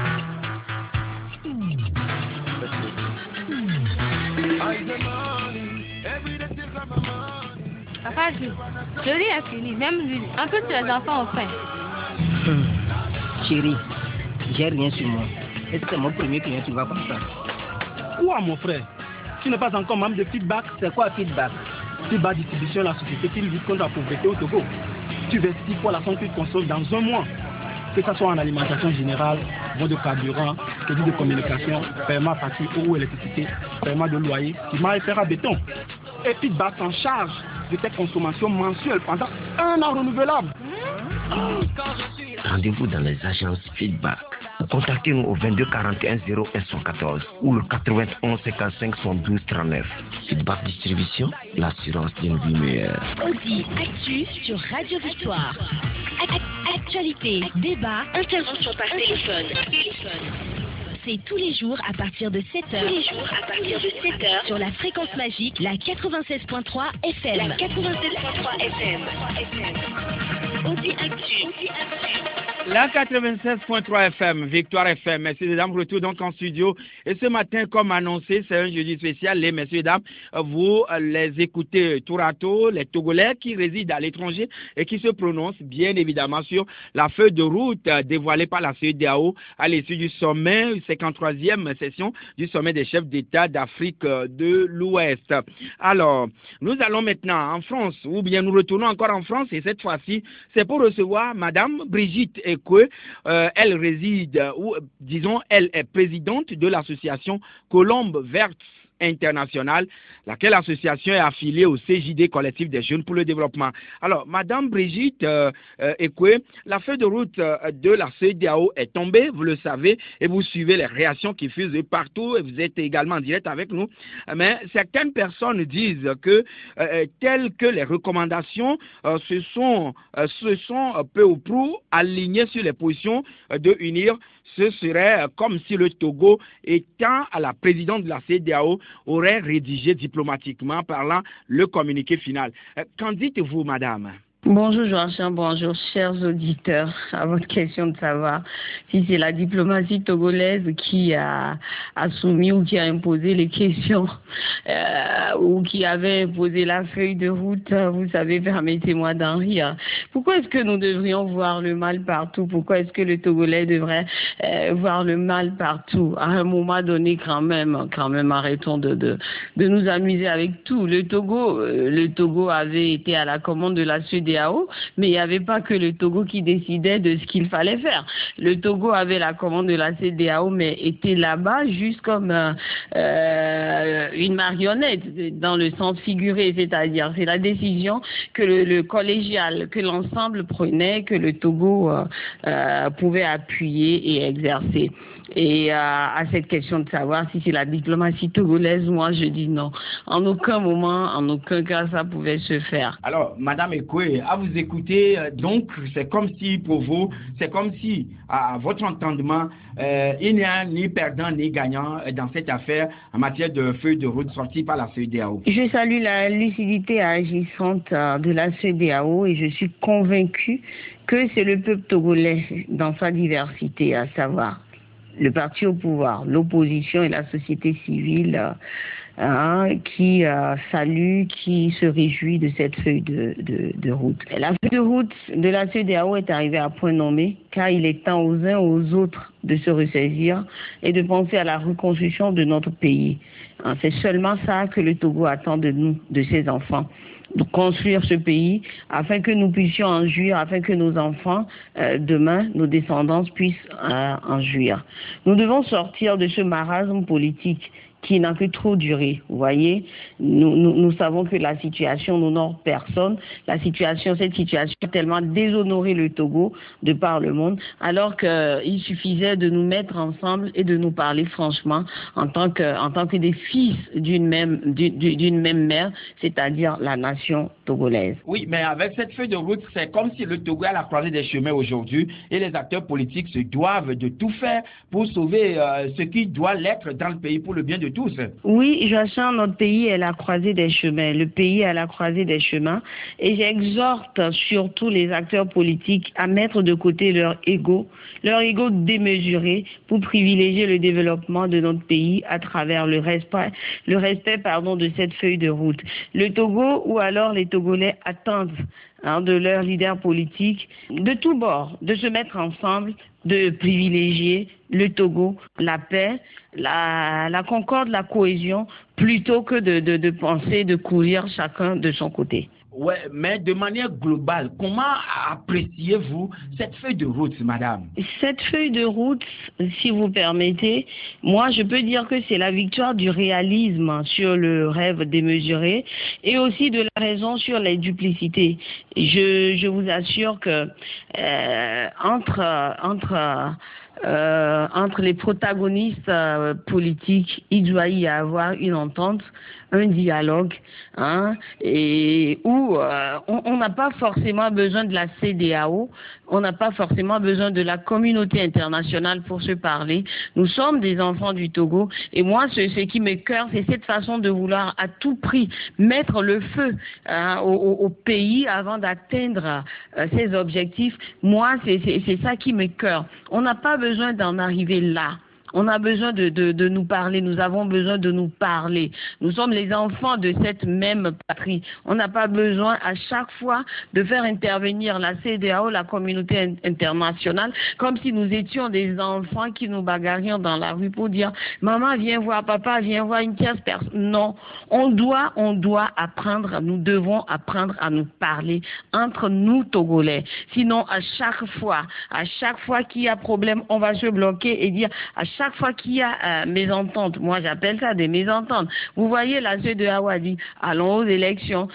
Papa, je, je lis à fini, même lui, un peu sur les enfants ont faim. Hum. Chérie, j'ai rien sur moi. Est-ce que c'est mon premier client, tu vas comme ça? Quoi, mon frère? Tu n'es pas encore membre de Feedback? C'est quoi Feedback? Feedback Distribution, la société qui lutte contre la pauvreté au Togo. Tu verses six fois la somme que tu consommes dans un mois. Que ce soit en alimentation générale, vente de carburant, crédit de communication, paiement à facture eau ou électricité, paiement de loyer, ciment et fer à béton. Et Feedback en charge de tes consommations mensuelles pendant un an renouvelable. Rendez-vous dans les agences Feedback. Contactez-nous au vingt-deux quarante et un zéro un cent quatorze ou le quatre-vingt-onze cinquante-cinq soixante-douze trente-neuf. Feedback Distribution, l'assurance d'une vie meilleure. Audi Actu sur Radio Victoire. Actualité, débat, intervention par téléphone. C'est tous les jours à partir de sept heures. Tous les jours à partir de sept heures sur la fréquence magique, la quatre-vingt-seize point trois F M. La quatre-vingt-seize point trois F M. Audi Actu. Audi Actu. La quatre-vingt-seize point trois F M, Victoire F M. Messieurs et dames, retour donc en studio. Et ce matin, comme annoncé, c'est un jeudi spécial. Les messieurs et dames, vous les écoutez tour à tour, les Togolais qui résident à l'étranger et qui se prononcent bien évidemment sur la feuille de route dévoilée par la C E D A O à l'issue du sommet, cinquante-troisième session du sommet des chefs d'État d'Afrique de l'Ouest. Alors, nous allons maintenant en France, ou bien nous retournons encore en France, et cette fois-ci, c'est pour recevoir Madame Brigitte Ekwe. Euh, elle réside, ou disons, elle est présidente de l'association Colombe Verte Internationale, laquelle association est affiliée au C J D, Collectif des Jeunes pour le Développement. Alors, Madame Brigitte euh, euh, Ekwe, la feuille de route euh, de la C E D A O est tombée, vous le savez, et vous suivez les réactions qui fusent partout, et vous êtes également en direct avec nous. Mais certaines personnes disent que, euh, telles que les recommandations euh, se sont, euh, se sont euh, peu ou prou alignées sur les positions euh, de unir, ce serait comme si le Togo, étant à la présidente de la C E D A O, aurait rédigé diplomatiquement parlant le communiqué final. Qu'en dites-vous, madame? Bonjour Joachim, bonjour chers auditeurs. À votre question de savoir si c'est la diplomatie togolaise qui a, a soumis ou qui a imposé les questions euh, ou qui avait imposé la feuille de route, vous savez, permettez-moi d'en rire. Pourquoi est-ce que nous devrions voir le mal partout? Pourquoi est-ce que le Togolais devrait euh, voir le mal partout? À un moment donné, quand même, quand même, arrêtons de, de, de nous amuser avec tout. Le Togo, euh, le Togo avait été à la commande de la C E D A O, mais il n'y avait pas que le Togo qui décidait de ce qu'il fallait faire. Le Togo avait la commande de la C E D A O, mais était là-bas juste comme euh, euh, une marionnette, dans le sens figuré, c'est-à-dire c'est la décision que le, le collégial, que l'ensemble prenait, que le Togo euh, euh, pouvait appuyer et exercer. Et euh, à cette question de savoir si c'est la diplomatie togolaise, moi je dis non. En aucun moment, en aucun cas, ça pouvait se faire. Alors, Madame Ekwe, à vous écouter, donc c'est comme si pour vous, c'est comme si à votre entendement, euh, il n'y a ni perdant ni gagnant dans cette affaire en matière de feuille de route sortie par la C E D A O. Je salue la lucidité agissante de la C E D A O et je suis convaincue que c'est le peuple togolais dans sa diversité, à savoir le parti au pouvoir, l'opposition et la société civile, hein, qui euh, salue, qui se réjouit de cette feuille de, de, de route. La feuille de route de la C E D E A O est arrivée à point nommé, car il est temps aux uns aux autres de se ressaisir et de penser à la reconstruction de notre pays. Hein, c'est seulement ça que le Togo attend de nous, de ses enfants. De construire ce pays afin que nous puissions en jouir, afin que nos enfants, euh, demain, nos descendants puissent euh, en jouir. Nous devons sortir de ce marasme politique qui n'a que trop duré. Vous voyez, nous, nous, nous savons que la situation n'honore personne. La situation, cette situation a tellement déshonoré le Togo de par le monde, alors qu'il suffisait de nous mettre ensemble et de nous parler franchement en tant que, en tant que des fils d'une même, d'une même mère, c'est-à-dire la nation togolaise. Oui, mais avec cette feuille de route, c'est comme si le Togo est à la croisée des chemins aujourd'hui et les acteurs politiques se doivent de tout faire pour sauver euh, ce qui doit l'être dans le pays pour le bien de tous. Oui, Joachim, notre pays est à la croisée des chemins. Le pays est à la croisée des chemins. Et j'exhorte surtout les acteurs politiques à mettre de côté leur ego, leur ego démesuré pour privilégier le développement de notre pays à travers le respect, le respect, pardon, de cette feuille de route. Le Togo ou alors les Togolais attendent hein, de leurs leaders politiques de tous bords de se mettre ensemble, de privilégier le Togo, la paix, la, la concorde, la cohésion, plutôt que de, de, de penser de courir chacun de son côté. Ouais, mais de manière globale, comment appréciez-vous cette feuille de route, madame? Cette feuille de route, si vous permettez, moi je peux dire que c'est la victoire du réalisme sur le rêve démesuré et aussi de la raison sur les duplicités. Je, je vous assure que euh, entre, entre, euh, entre les protagonistes euh, politiques, il doit y avoir une entente, un dialogue, hein, et où euh, on n'a pas forcément besoin de la C E D E A O, on n'a pas forcément besoin de la communauté internationale pour se parler. Nous sommes des enfants du Togo, et moi, ce, ce qui m'écoeure, c'est cette façon de vouloir à tout prix mettre le feu hein, au, au pays avant d'atteindre euh, ses objectifs. Moi, c'est ça qui m'écoeure. On n'a pas besoin d'en arriver là. On a besoin de, de, de nous parler, nous avons besoin de nous parler. Nous sommes les enfants de cette même patrie. On n'a pas besoin à chaque fois de faire intervenir la C E D E A O, la communauté internationale, comme si nous étions des enfants qui nous bagarrions dans la rue pour dire « Maman, viens voir, papa, viens voir une tierce personne ». Non, on doit, on doit apprendre, nous devons apprendre à nous parler entre nous Togolais. Sinon, à chaque fois, à chaque fois qu'il y a problème, on va se bloquer et dire à chaque Chaque fois qu'il y a euh, mésentente, moi j'appelle ça des mésententes. Vous voyez, la C E D E A O a dit, allons aux élections,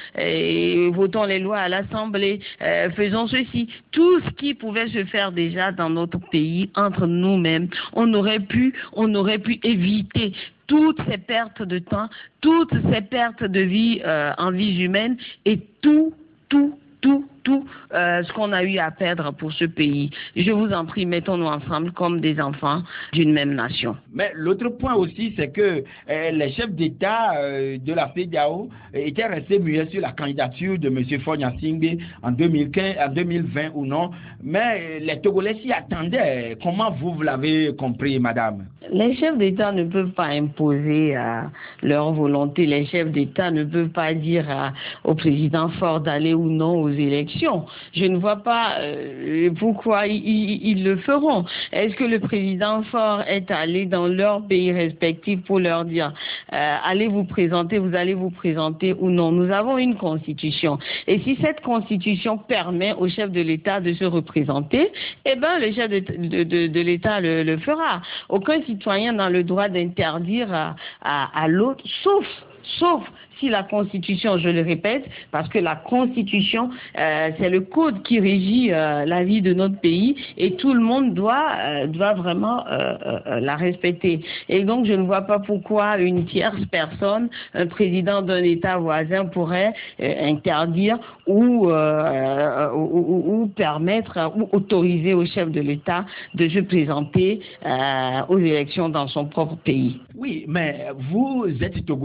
et votons les lois à l'Assemblée, euh, faisons ceci. Tout ce qui pouvait se faire déjà dans notre pays, entre nous-mêmes, on aurait pu, on aurait pu éviter toutes ces pertes de temps, toutes ces pertes de vie euh, en vie humaine et tout, tout, tout, tout euh, ce qu'on a eu à perdre pour ce pays. Je vous en prie, mettons-nous ensemble comme des enfants d'une même nation. Mais l'autre point aussi, c'est que euh, les chefs d'État euh, de la C E D E A O étaient restés muets sur la candidature de M. Fogna Singbe en deux mille quinze, en deux mille vingt ou non. Mais les Togolais s'y attendaient. Comment vous, vous l'avez compris, madame? Les chefs d'État ne peuvent pas imposer euh, leur volonté. Les chefs d'État ne peuvent pas dire euh, au président Faure d'aller ou non aux élections. Je ne vois pas euh, pourquoi ils, ils, ils le feront. Est-ce que le président Faure est allé dans leurs pays respectifs pour leur dire euh, allez vous présenter, vous allez vous présenter ou non? Nous avons une constitution. Et si cette constitution permet au chef de l'État de se représenter, eh bien le chef de, de, de, de l'État le, le fera. Aucun citoyen n'a le droit d'interdire à, à, à l'autre, sauf, sauf si la Constitution, je le répète, parce que la Constitution, euh, c'est le code qui régit euh, la vie de notre pays et tout le monde doit, euh, doit vraiment euh, euh, la respecter. Et donc, je ne vois pas pourquoi une tierce personne, un président d'un État voisin pourrait euh, interdire ou, euh, ou, ou, ou permettre ou autoriser au chef de l'État de se présenter euh, aux élections dans son propre pays. Oui, mais vous êtes togolaise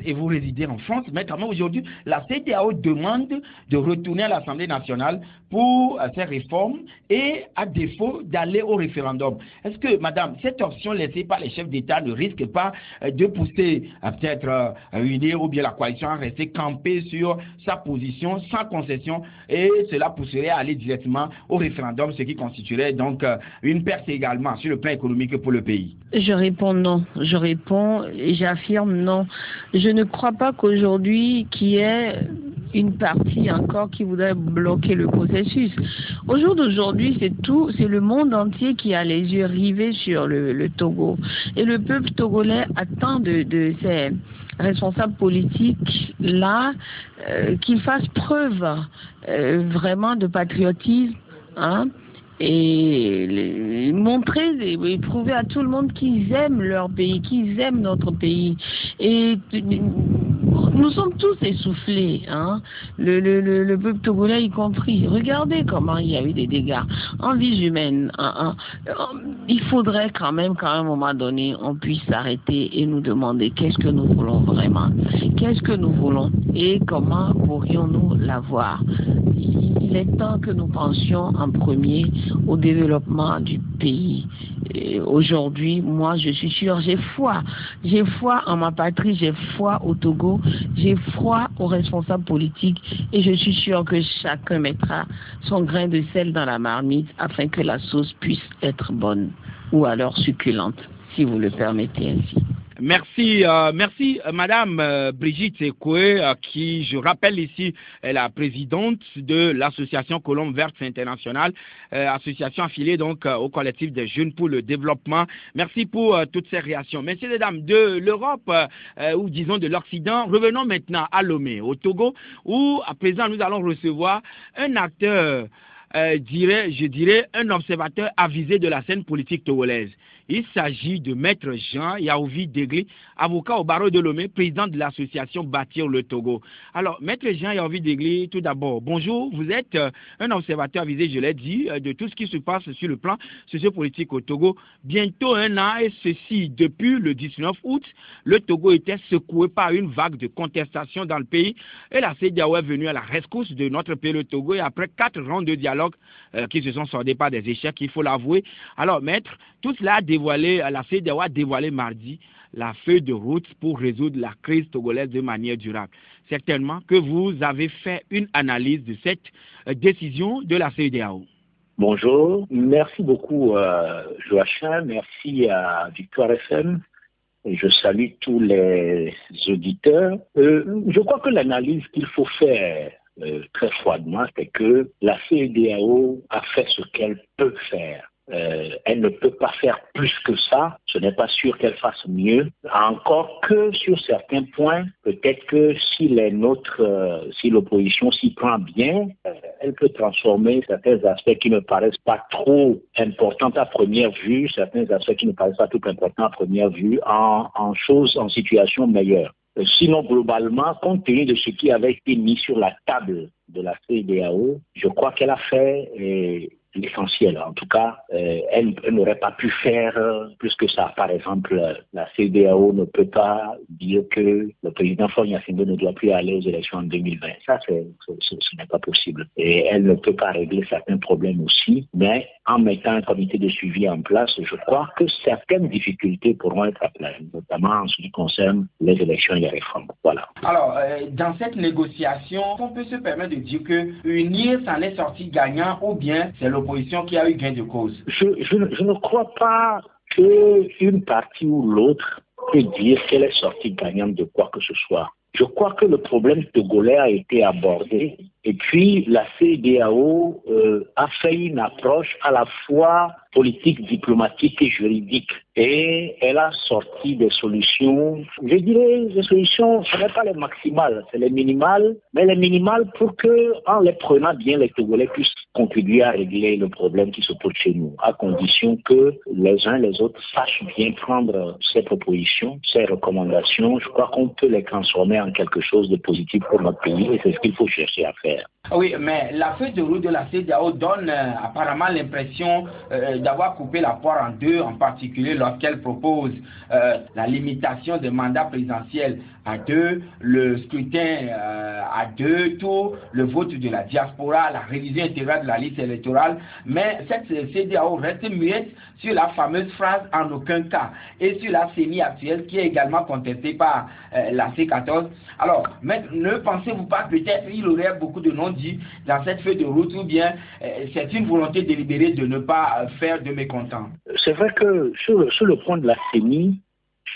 et vous résidez en France, mais quand même aujourd'hui, la C E D E A O demande de retourner à l'Assemblée nationale pour euh, ces réformes et à défaut d'aller au référendum. Est-ce que, madame, cette option laissée par les chefs d'État ne risque pas euh, de pousser euh, peut-être euh, unir ou bien la coalition à rester campée sur sa position sans concession et cela pousserait à aller directement au référendum, ce qui constituerait donc euh, une perte également sur le plan économique pour le pays? Je réponds non. Je réponds et j'affirme non. Je ne crois pas qu'aujourd'hui qu'il y ait une partie encore qui voudrait bloquer le processus. Au jour d'aujourd'hui, c'est tout, c'est le monde entier qui a les yeux rivés sur le, le Togo. Et le peuple togolais attend de, de ses responsables politiques là euh, qu'ils fassent preuve euh, vraiment de patriotisme, hein, et les, montrer et prouver à tout le monde qu'ils aiment leur pays, qu'ils aiment notre pays. Et nous sommes tous essoufflés, hein, le, le, le, le peuple togolais y compris. Regardez comment il y a eu des dégâts en vies humaines. Hein, hein. Il faudrait quand même qu'à un moment donné, on puisse s'arrêter et nous demander qu'est-ce que nous voulons vraiment, qu'est-ce que nous voulons et comment pourrions-nous l'avoir. Il est temps que nous pensions en premier au développement du pays. Aujourd'hui, moi, je suis sûre, j'ai foi. J'ai foi en ma patrie, j'ai foi au Togo, j'ai foi aux responsables politiques et je suis sûre que chacun mettra son grain de sel dans la marmite afin que la sauce puisse être bonne ou alors succulente, si vous le permettez ainsi. Merci, euh, merci euh, Madame euh, Brigitte Ekoué, euh, qui, je rappelle ici, est la présidente de l'association Colombe Verte Internationale, euh, association affiliée donc euh, au collectif des jeunes pour le développement. Merci pour euh, toutes ces réactions. Messieurs et dames, de l'Europe, euh, ou disons de l'Occident, revenons maintenant à Lomé, au Togo, où à présent nous allons recevoir un acteur, euh, dirais, je dirais, un observateur avisé de la scène politique togolaise. Il s'agit de Maître Jean Yaouvi Degli, avocat au barreau de Lomé, président de l'association Bâtir le Togo. Alors, Maître Jean Yaouvi Degli, tout d'abord, bonjour. Vous êtes euh, un observateur avisé, je l'ai dit, euh, de tout ce qui se passe sur le plan sociopolitique au Togo. Bientôt un an, et ceci, depuis le dix-neuf août, le Togo était secoué par une vague de contestation dans le pays. Et la C E D E A O est venue à la rescousse de notre pays, le Togo, et après quatre rounds de dialogue euh, qui se sont soldés par des échecs, il faut l'avouer. Alors, Maître, tout cela a dévoilé, la C E D E A O a dévoilé mardi la feuille de route pour résoudre la crise togolaise de manière durable. Certainement que vous avez fait une analyse de cette euh, décision de la C E D E A O. Bonjour, merci beaucoup euh, Joachim, merci à Victoire F M. Et je salue tous les auditeurs. Euh, je crois que l'analyse qu'il faut faire euh, très froidement, c'est que la C E D E A O a fait ce qu'elle peut faire. Euh, elle ne peut pas faire plus que ça, ce n'est pas sûr qu'elle fasse mieux, encore que sur certains points, peut-être que si les nôtres, euh, si l'opposition s'y prend bien, euh, elle peut transformer certains aspects qui ne paraissent pas trop importants à première vue, certains aspects qui ne paraissent pas tout importants à première vue, en, en choses, en situation meilleure. Euh, sinon, globalement, compte tenu de ce qui avait été mis sur la table de la C E D E A O, je crois qu'elle a fait euh, l'essentiel. En tout cas, euh, elle, elle n'aurait pas pu faire euh, plus que ça. Par exemple, euh, la C E D E A O ne peut pas dire que le président Faure Gnassingbé ne doit plus aller aux élections en deux mille vingt. Ça, c'est, c'est, c'est, ce n'est pas possible. Et elle ne peut pas régler certains problèmes aussi, mais en mettant un comité de suivi en place, je crois que certaines difficultés pourront être aplanties, notamment en ce qui concerne les élections et les réformes. Voilà. Alors, euh, dans cette négociation, on peut se permettre de dire que unir s'en est sorti gagnant ou bien c'est l'opposition qui a eu gain de cause? Je, je, je ne crois pas qu'une partie ou l'autre peut dire qu'elle est sortie gagnante de quoi que ce soit. Je crois que le problème togolais a été abordé et puis la C E D E A O euh, a fait une approche à la fois politique, diplomatique et juridique. Et elle a sorti des solutions, je dirais des solutions, ce n'est pas les maximales, c'est les minimales, mais les minimales pour que, en les prenant bien, les Togolais puissent contribuer à régler le problème qui se pose chez nous, à condition que les uns et les autres sachent bien prendre ces propositions, ces recommandations. Je crois qu'on peut les transformer en quelque chose de positif pour notre pays et c'est ce qu'il faut chercher à faire. faire. Oui, mais la feuille de route de la C E D A O donne euh, apparemment l'impression euh, d'avoir coupé la poire en deux, en particulier lorsqu'elle propose euh, la limitation des mandats présidentiels à deux, le scrutin euh, à deux tours, le vote de la diaspora, la révision intégrale de la liste électorale. Mais cette C E D A O reste muette sur la fameuse phrase « en aucun cas » et sur la C E N I actuelle qui est également contestée par euh, la C quatorze. Alors, mais ne pensez-vous pas peut-être qu'il y aurait beaucoup de non dit dans cette feuille de route ou bien euh, c'est une volonté délibérée de ne pas euh, faire de mécontents? C'est vrai que sur, sur le point de la C E N I,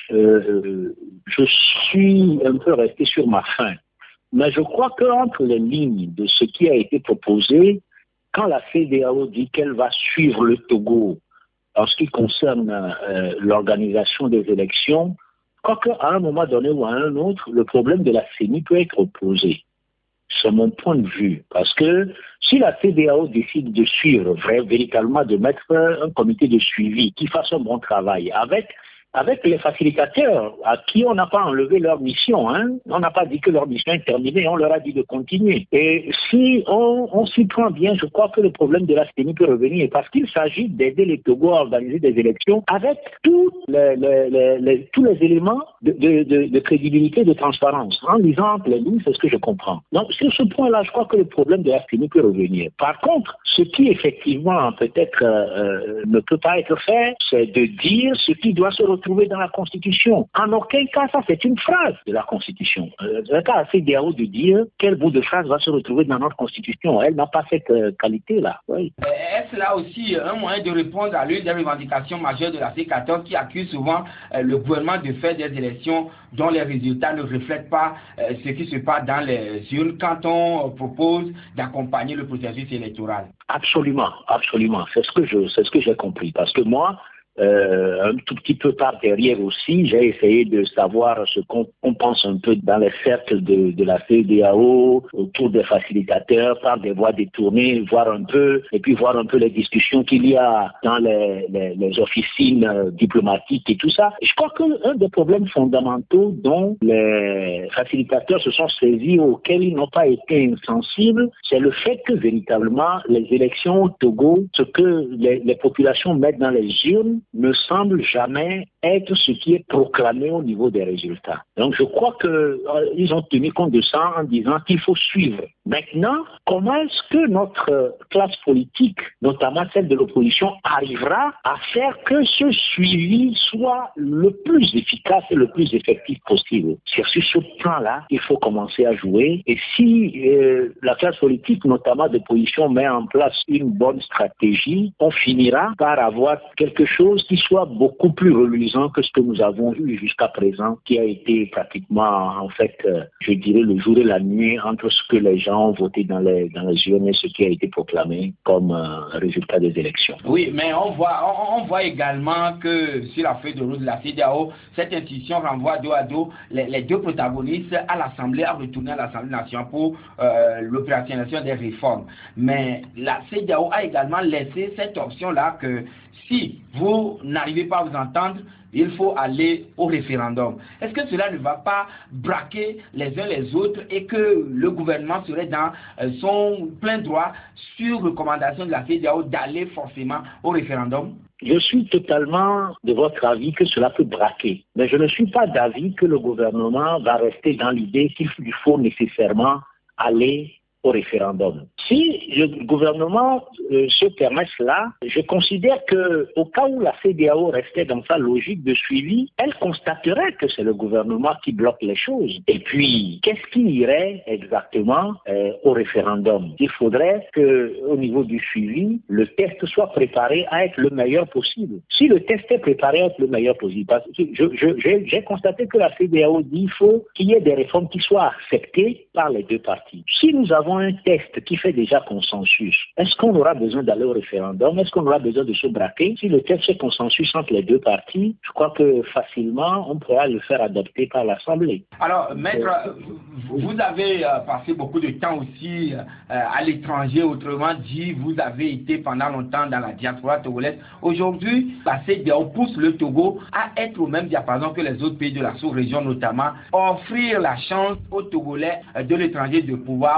euh, je suis un peu resté sur ma faim. Mais je crois qu'entre les lignes de ce qui a été proposé, quand la C E D A O dit qu'elle va suivre le Togo en ce qui concerne euh, l'organisation des élections, je crois qu'à un moment donné ou à un autre, le problème de la C E N I peut être posé. C'est mon point de vue. Parce que si la C E D A O décide de suivre, vrai, véritablement de mettre un comité de suivi qui fasse un bon travail avec, avec les facilitateurs à qui on n'a pas enlevé leur mission, hein, on n'a pas dit que leur mission est terminée, on leur a dit de continuer. Et si on, on s'y prend bien, je crois que le problème de la C E N I peut revenir parce qu'il s'agit d'aider les Togo à organiser des élections avec tous les, les, les, les, tous les éléments de, de, de, de crédibilité, de transparence. En lisant entre les lignes, c'est ce que je comprends. Donc sur ce point-là, je crois que le problème de la C E N I peut revenir. Par contre, ce qui effectivement peut-être euh, ne peut pas être fait, c'est de dire ce qui doit se retrouver dans la Constitution. En aucun cas, ça c'est une phrase de la Constitution. Euh, c'est pas assez C E D A O de dire quel bout de phrase va se retrouver dans notre Constitution. Elle n'a pas cette euh, qualité-là. Oui. Est-ce là aussi un moyen de répondre à l'une des revendications majeures de la C quatorze qui accuse souvent euh, le gouvernement de faire des élections dont les résultats ne reflètent pas euh, ce qui se passe dans les urnes quand on euh, propose d'accompagner le processus électoral? Absolument, absolument. C'est ce que je, c'est ce que j'ai compris. Parce que moi, Euh, un tout petit peu par derrière aussi, j'ai essayé de savoir ce qu'on on pense un peu dans les cercles de, de la C E D A O, autour des facilitateurs, par des voies détournées, voir un peu, et puis voir un peu les discussions qu'il y a dans les, les, les officines euh, diplomatiques et tout ça. Et je crois qu'un des problèmes fondamentaux dont les facilitateurs se sont saisis, auxquels ils n'ont pas été insensibles, c'est le fait que véritablement les élections au Togo, ce que les, les populations mettent dans les urnes, ne semble jamais être ce qui est proclamé au niveau des résultats. Donc je crois qu'ils euh, ont tenu compte de ça en disant qu'il faut suivre. Maintenant, comment est-ce que notre classe politique, notamment celle de l'opposition, arrivera à faire que ce suivi soit le plus efficace et le plus effectif possible? C'est sur ce plan-là qu'il faut commencer à jouer. Et si euh, la classe politique, notamment d'opposition, met en place une bonne stratégie, on finira par avoir quelque chose qui soit beaucoup plus reluisant que ce que nous avons vu jusqu'à présent, qui a été pratiquement, en fait, euh, je dirais, le jour et la nuit entre ce que les gens ont voté dans les, dans les urnes et ce qui a été proclamé comme euh, résultat des élections. Oui, mais on voit, on, on voit également que sur la feuille de route de la C E D A O, cette institution renvoie dos à dos les, les deux protagonistes à l'Assemblée, à retourner à l'Assemblée nationale pour euh, l'opérationnalisation des réformes. Mais la C E D A O a également laissé cette option-là que si vous n'arrivez pas à vous entendre, il faut aller au référendum. Est-ce que cela ne va pas braquer les uns les autres et que le gouvernement serait dans son plein droit, sur recommandation de la C E D A O, d'aller forcément au référendum? Je suis totalement de votre avis que cela peut braquer. Mais je ne suis pas d'avis que le gouvernement va rester dans l'idée qu'il faut nécessairement aller au référendum. Si le gouvernement euh, se permet cela, je considère que au cas où la C E D A O restait dans sa logique de suivi, elle constaterait que c'est le gouvernement qui bloque les choses. Et puis, qu'est-ce qui irait exactement euh, au référendum? Il faudrait que, au niveau du suivi, le test soit préparé à être le meilleur possible. Si le test est préparé à être le meilleur possible, parce que je, je, j'ai, j'ai constaté que la C E D A O dit qu'il faut qu'il y ait des réformes qui soient acceptées par les deux parties. Si nous avons un test qui fait déjà consensus, est-ce qu'on aura besoin d'aller au référendum? Est-ce qu'on aura besoin de se braquer? Si le test fait consensus entre les deux parties, je crois que facilement, on pourra le faire adopter par l'Assemblée. Alors, maître, vous avez euh, passé beaucoup de temps aussi euh, à l'étranger, autrement dit, vous avez été pendant longtemps dans la diaspora togolaise. Aujourd'hui, la C E D A O pousse le Togo à être au même diapason que les autres pays de la sous-région, notamment offrir la chance aux Togolais euh, de l'étranger de pouvoir voter.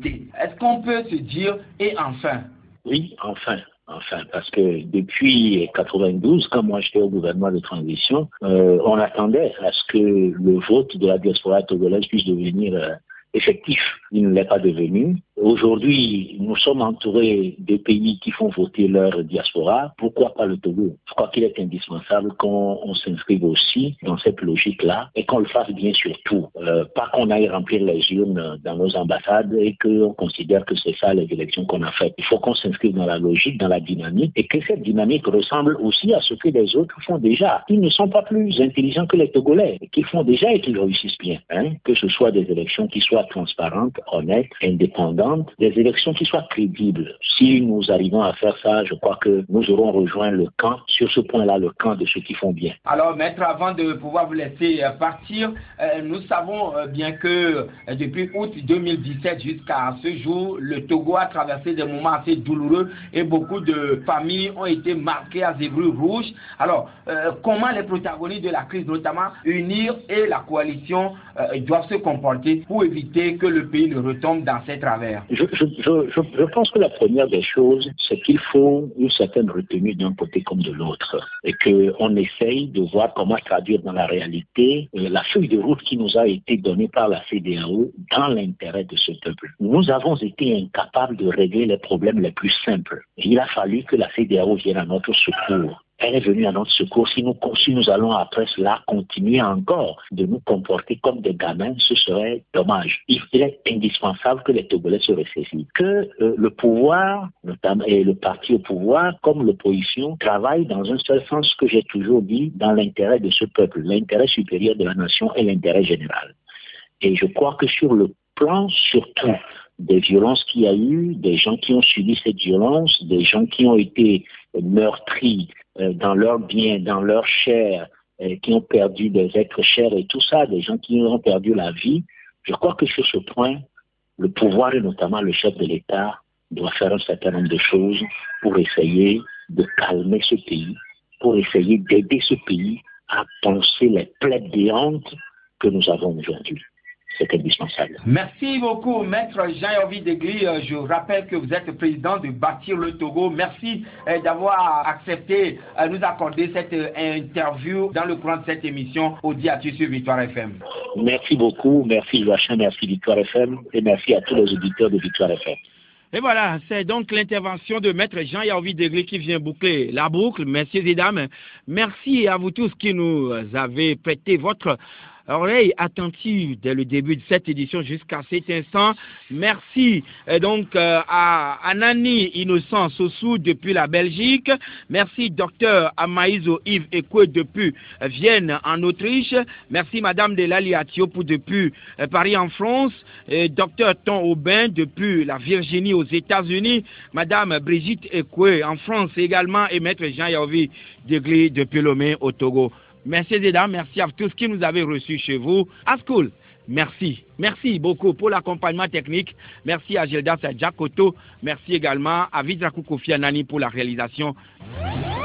stabilité. Est-ce qu'on peut se dire et enfin? Oui, enfin. Enfin, parce que depuis quatre-vingt-douze, quand moi j'étais au gouvernement de transition, euh, on attendait à ce que le vote de la diaspora togolaise puisse devenir euh, effectif. Il ne l'est pas devenu. Aujourd'hui, nous sommes entourés des pays qui font voter leur diaspora. Pourquoi pas le Togo? Je crois qu'il est indispensable qu'on on s'inscrive aussi dans cette logique-là et qu'on le fasse bien surtout. Euh, pas qu'on aille remplir les urnes dans nos ambassades et qu'on considère que c'est ça les élections qu'on a faites. Il faut qu'on s'inscrive dans la logique, dans la dynamique et que cette dynamique ressemble aussi à ce que les autres font déjà. Ils ne sont pas plus intelligents que les Togolais, qu'ils font déjà et qu'ils réussissent bien. Hein? Que ce soit des élections qui soient transparentes, honnêtes, indépendantes, des élections qui soient crédibles. Si nous arrivons à faire ça, je crois que nous aurons rejoint le camp, sur ce point-là, le camp de ceux qui font bien. Alors, maître, avant de pouvoir vous laisser partir, euh, nous savons euh, bien que euh, depuis août deux mille dix-sept jusqu'à ce jour, le Togo a traversé des moments assez douloureux et beaucoup de familles ont été marquées à zébrure rouge. Alors, euh, comment les protagonistes de la crise, notamment UNIR et la coalition, euh, doivent se comporter pour éviter que le pays ne retombe dans ses travers? Je, je, je, je pense que la première des choses, c'est qu'il faut une certaine retenue d'un côté comme de l'autre et qu'on essaye de voir comment traduire dans la réalité la feuille de route qui nous a été donnée par la C D A O dans l'intérêt de ce peuple. Nous avons été incapables de régler les problèmes les plus simples. Il a fallu que la C D A O vienne à notre secours. Elle est venue à notre secours. Si nous, si nous allons après cela continuer encore de nous comporter comme des gamins, ce serait dommage. Il est indispensable que les Togolais se ressaisissent, que euh, le pouvoir, notamment et le parti au pouvoir, comme l'opposition, travaillent dans un seul sens que j'ai toujours dit, dans l'intérêt de ce peuple, l'intérêt supérieur de la nation et l'intérêt général. Et je crois que sur le plan, surtout, des violences qu'il y a eu, des gens qui ont subi cette violence, des gens qui ont été meurtris euh, dans leur bien, dans leur chair, euh, qui ont perdu des êtres chers et tout ça, des gens qui ont perdu la vie. Je crois que sur ce point, le pouvoir et notamment le chef de l'État doit faire un certain nombre de choses pour essayer de calmer ce pays, pour essayer d'aider ce pays à penser les plaies béantes que nous avons aujourd'hui. C'est indispensable. Merci beaucoup, maître Jean-Yovi Degli. Je rappelle que vous êtes président de Bâtir le Togo. Merci d'avoir accepté de nous accorder cette interview dans le courant de cette émission Audiatus sur Victoire F M. Merci beaucoup. Merci Joachim, merci Victoire F M et merci à tous les auditeurs de Victoire F M. Et voilà, c'est donc l'intervention de maître Jean-Yovi Degli qui vient boucler la boucle. Messieurs et dames, merci à vous tous qui nous avez prêté votre oreille attentive dès le début de cette édition jusqu'à cet instant. Merci et donc euh, à Anani Innocent Sossou depuis la Belgique. Merci docteur Amaïzo Yves Ekwe depuis Vienne en Autriche. Merci madame Delali Atiopo depuis euh, Paris en France. Et docteur Ton Aubin depuis la Virginie aux États-Unis. Madame Brigitte Ekwe en France également et maître Jean-Yovi Degli depuis Lomé au Togo. Merci et dames, merci à tous qui nous avez reçus chez vous. Ascool, merci. Merci beaucoup pour l'accompagnement technique. Merci à Gildas Djakoto. Merci également à Vidrakou Kofi Anani pour la réalisation.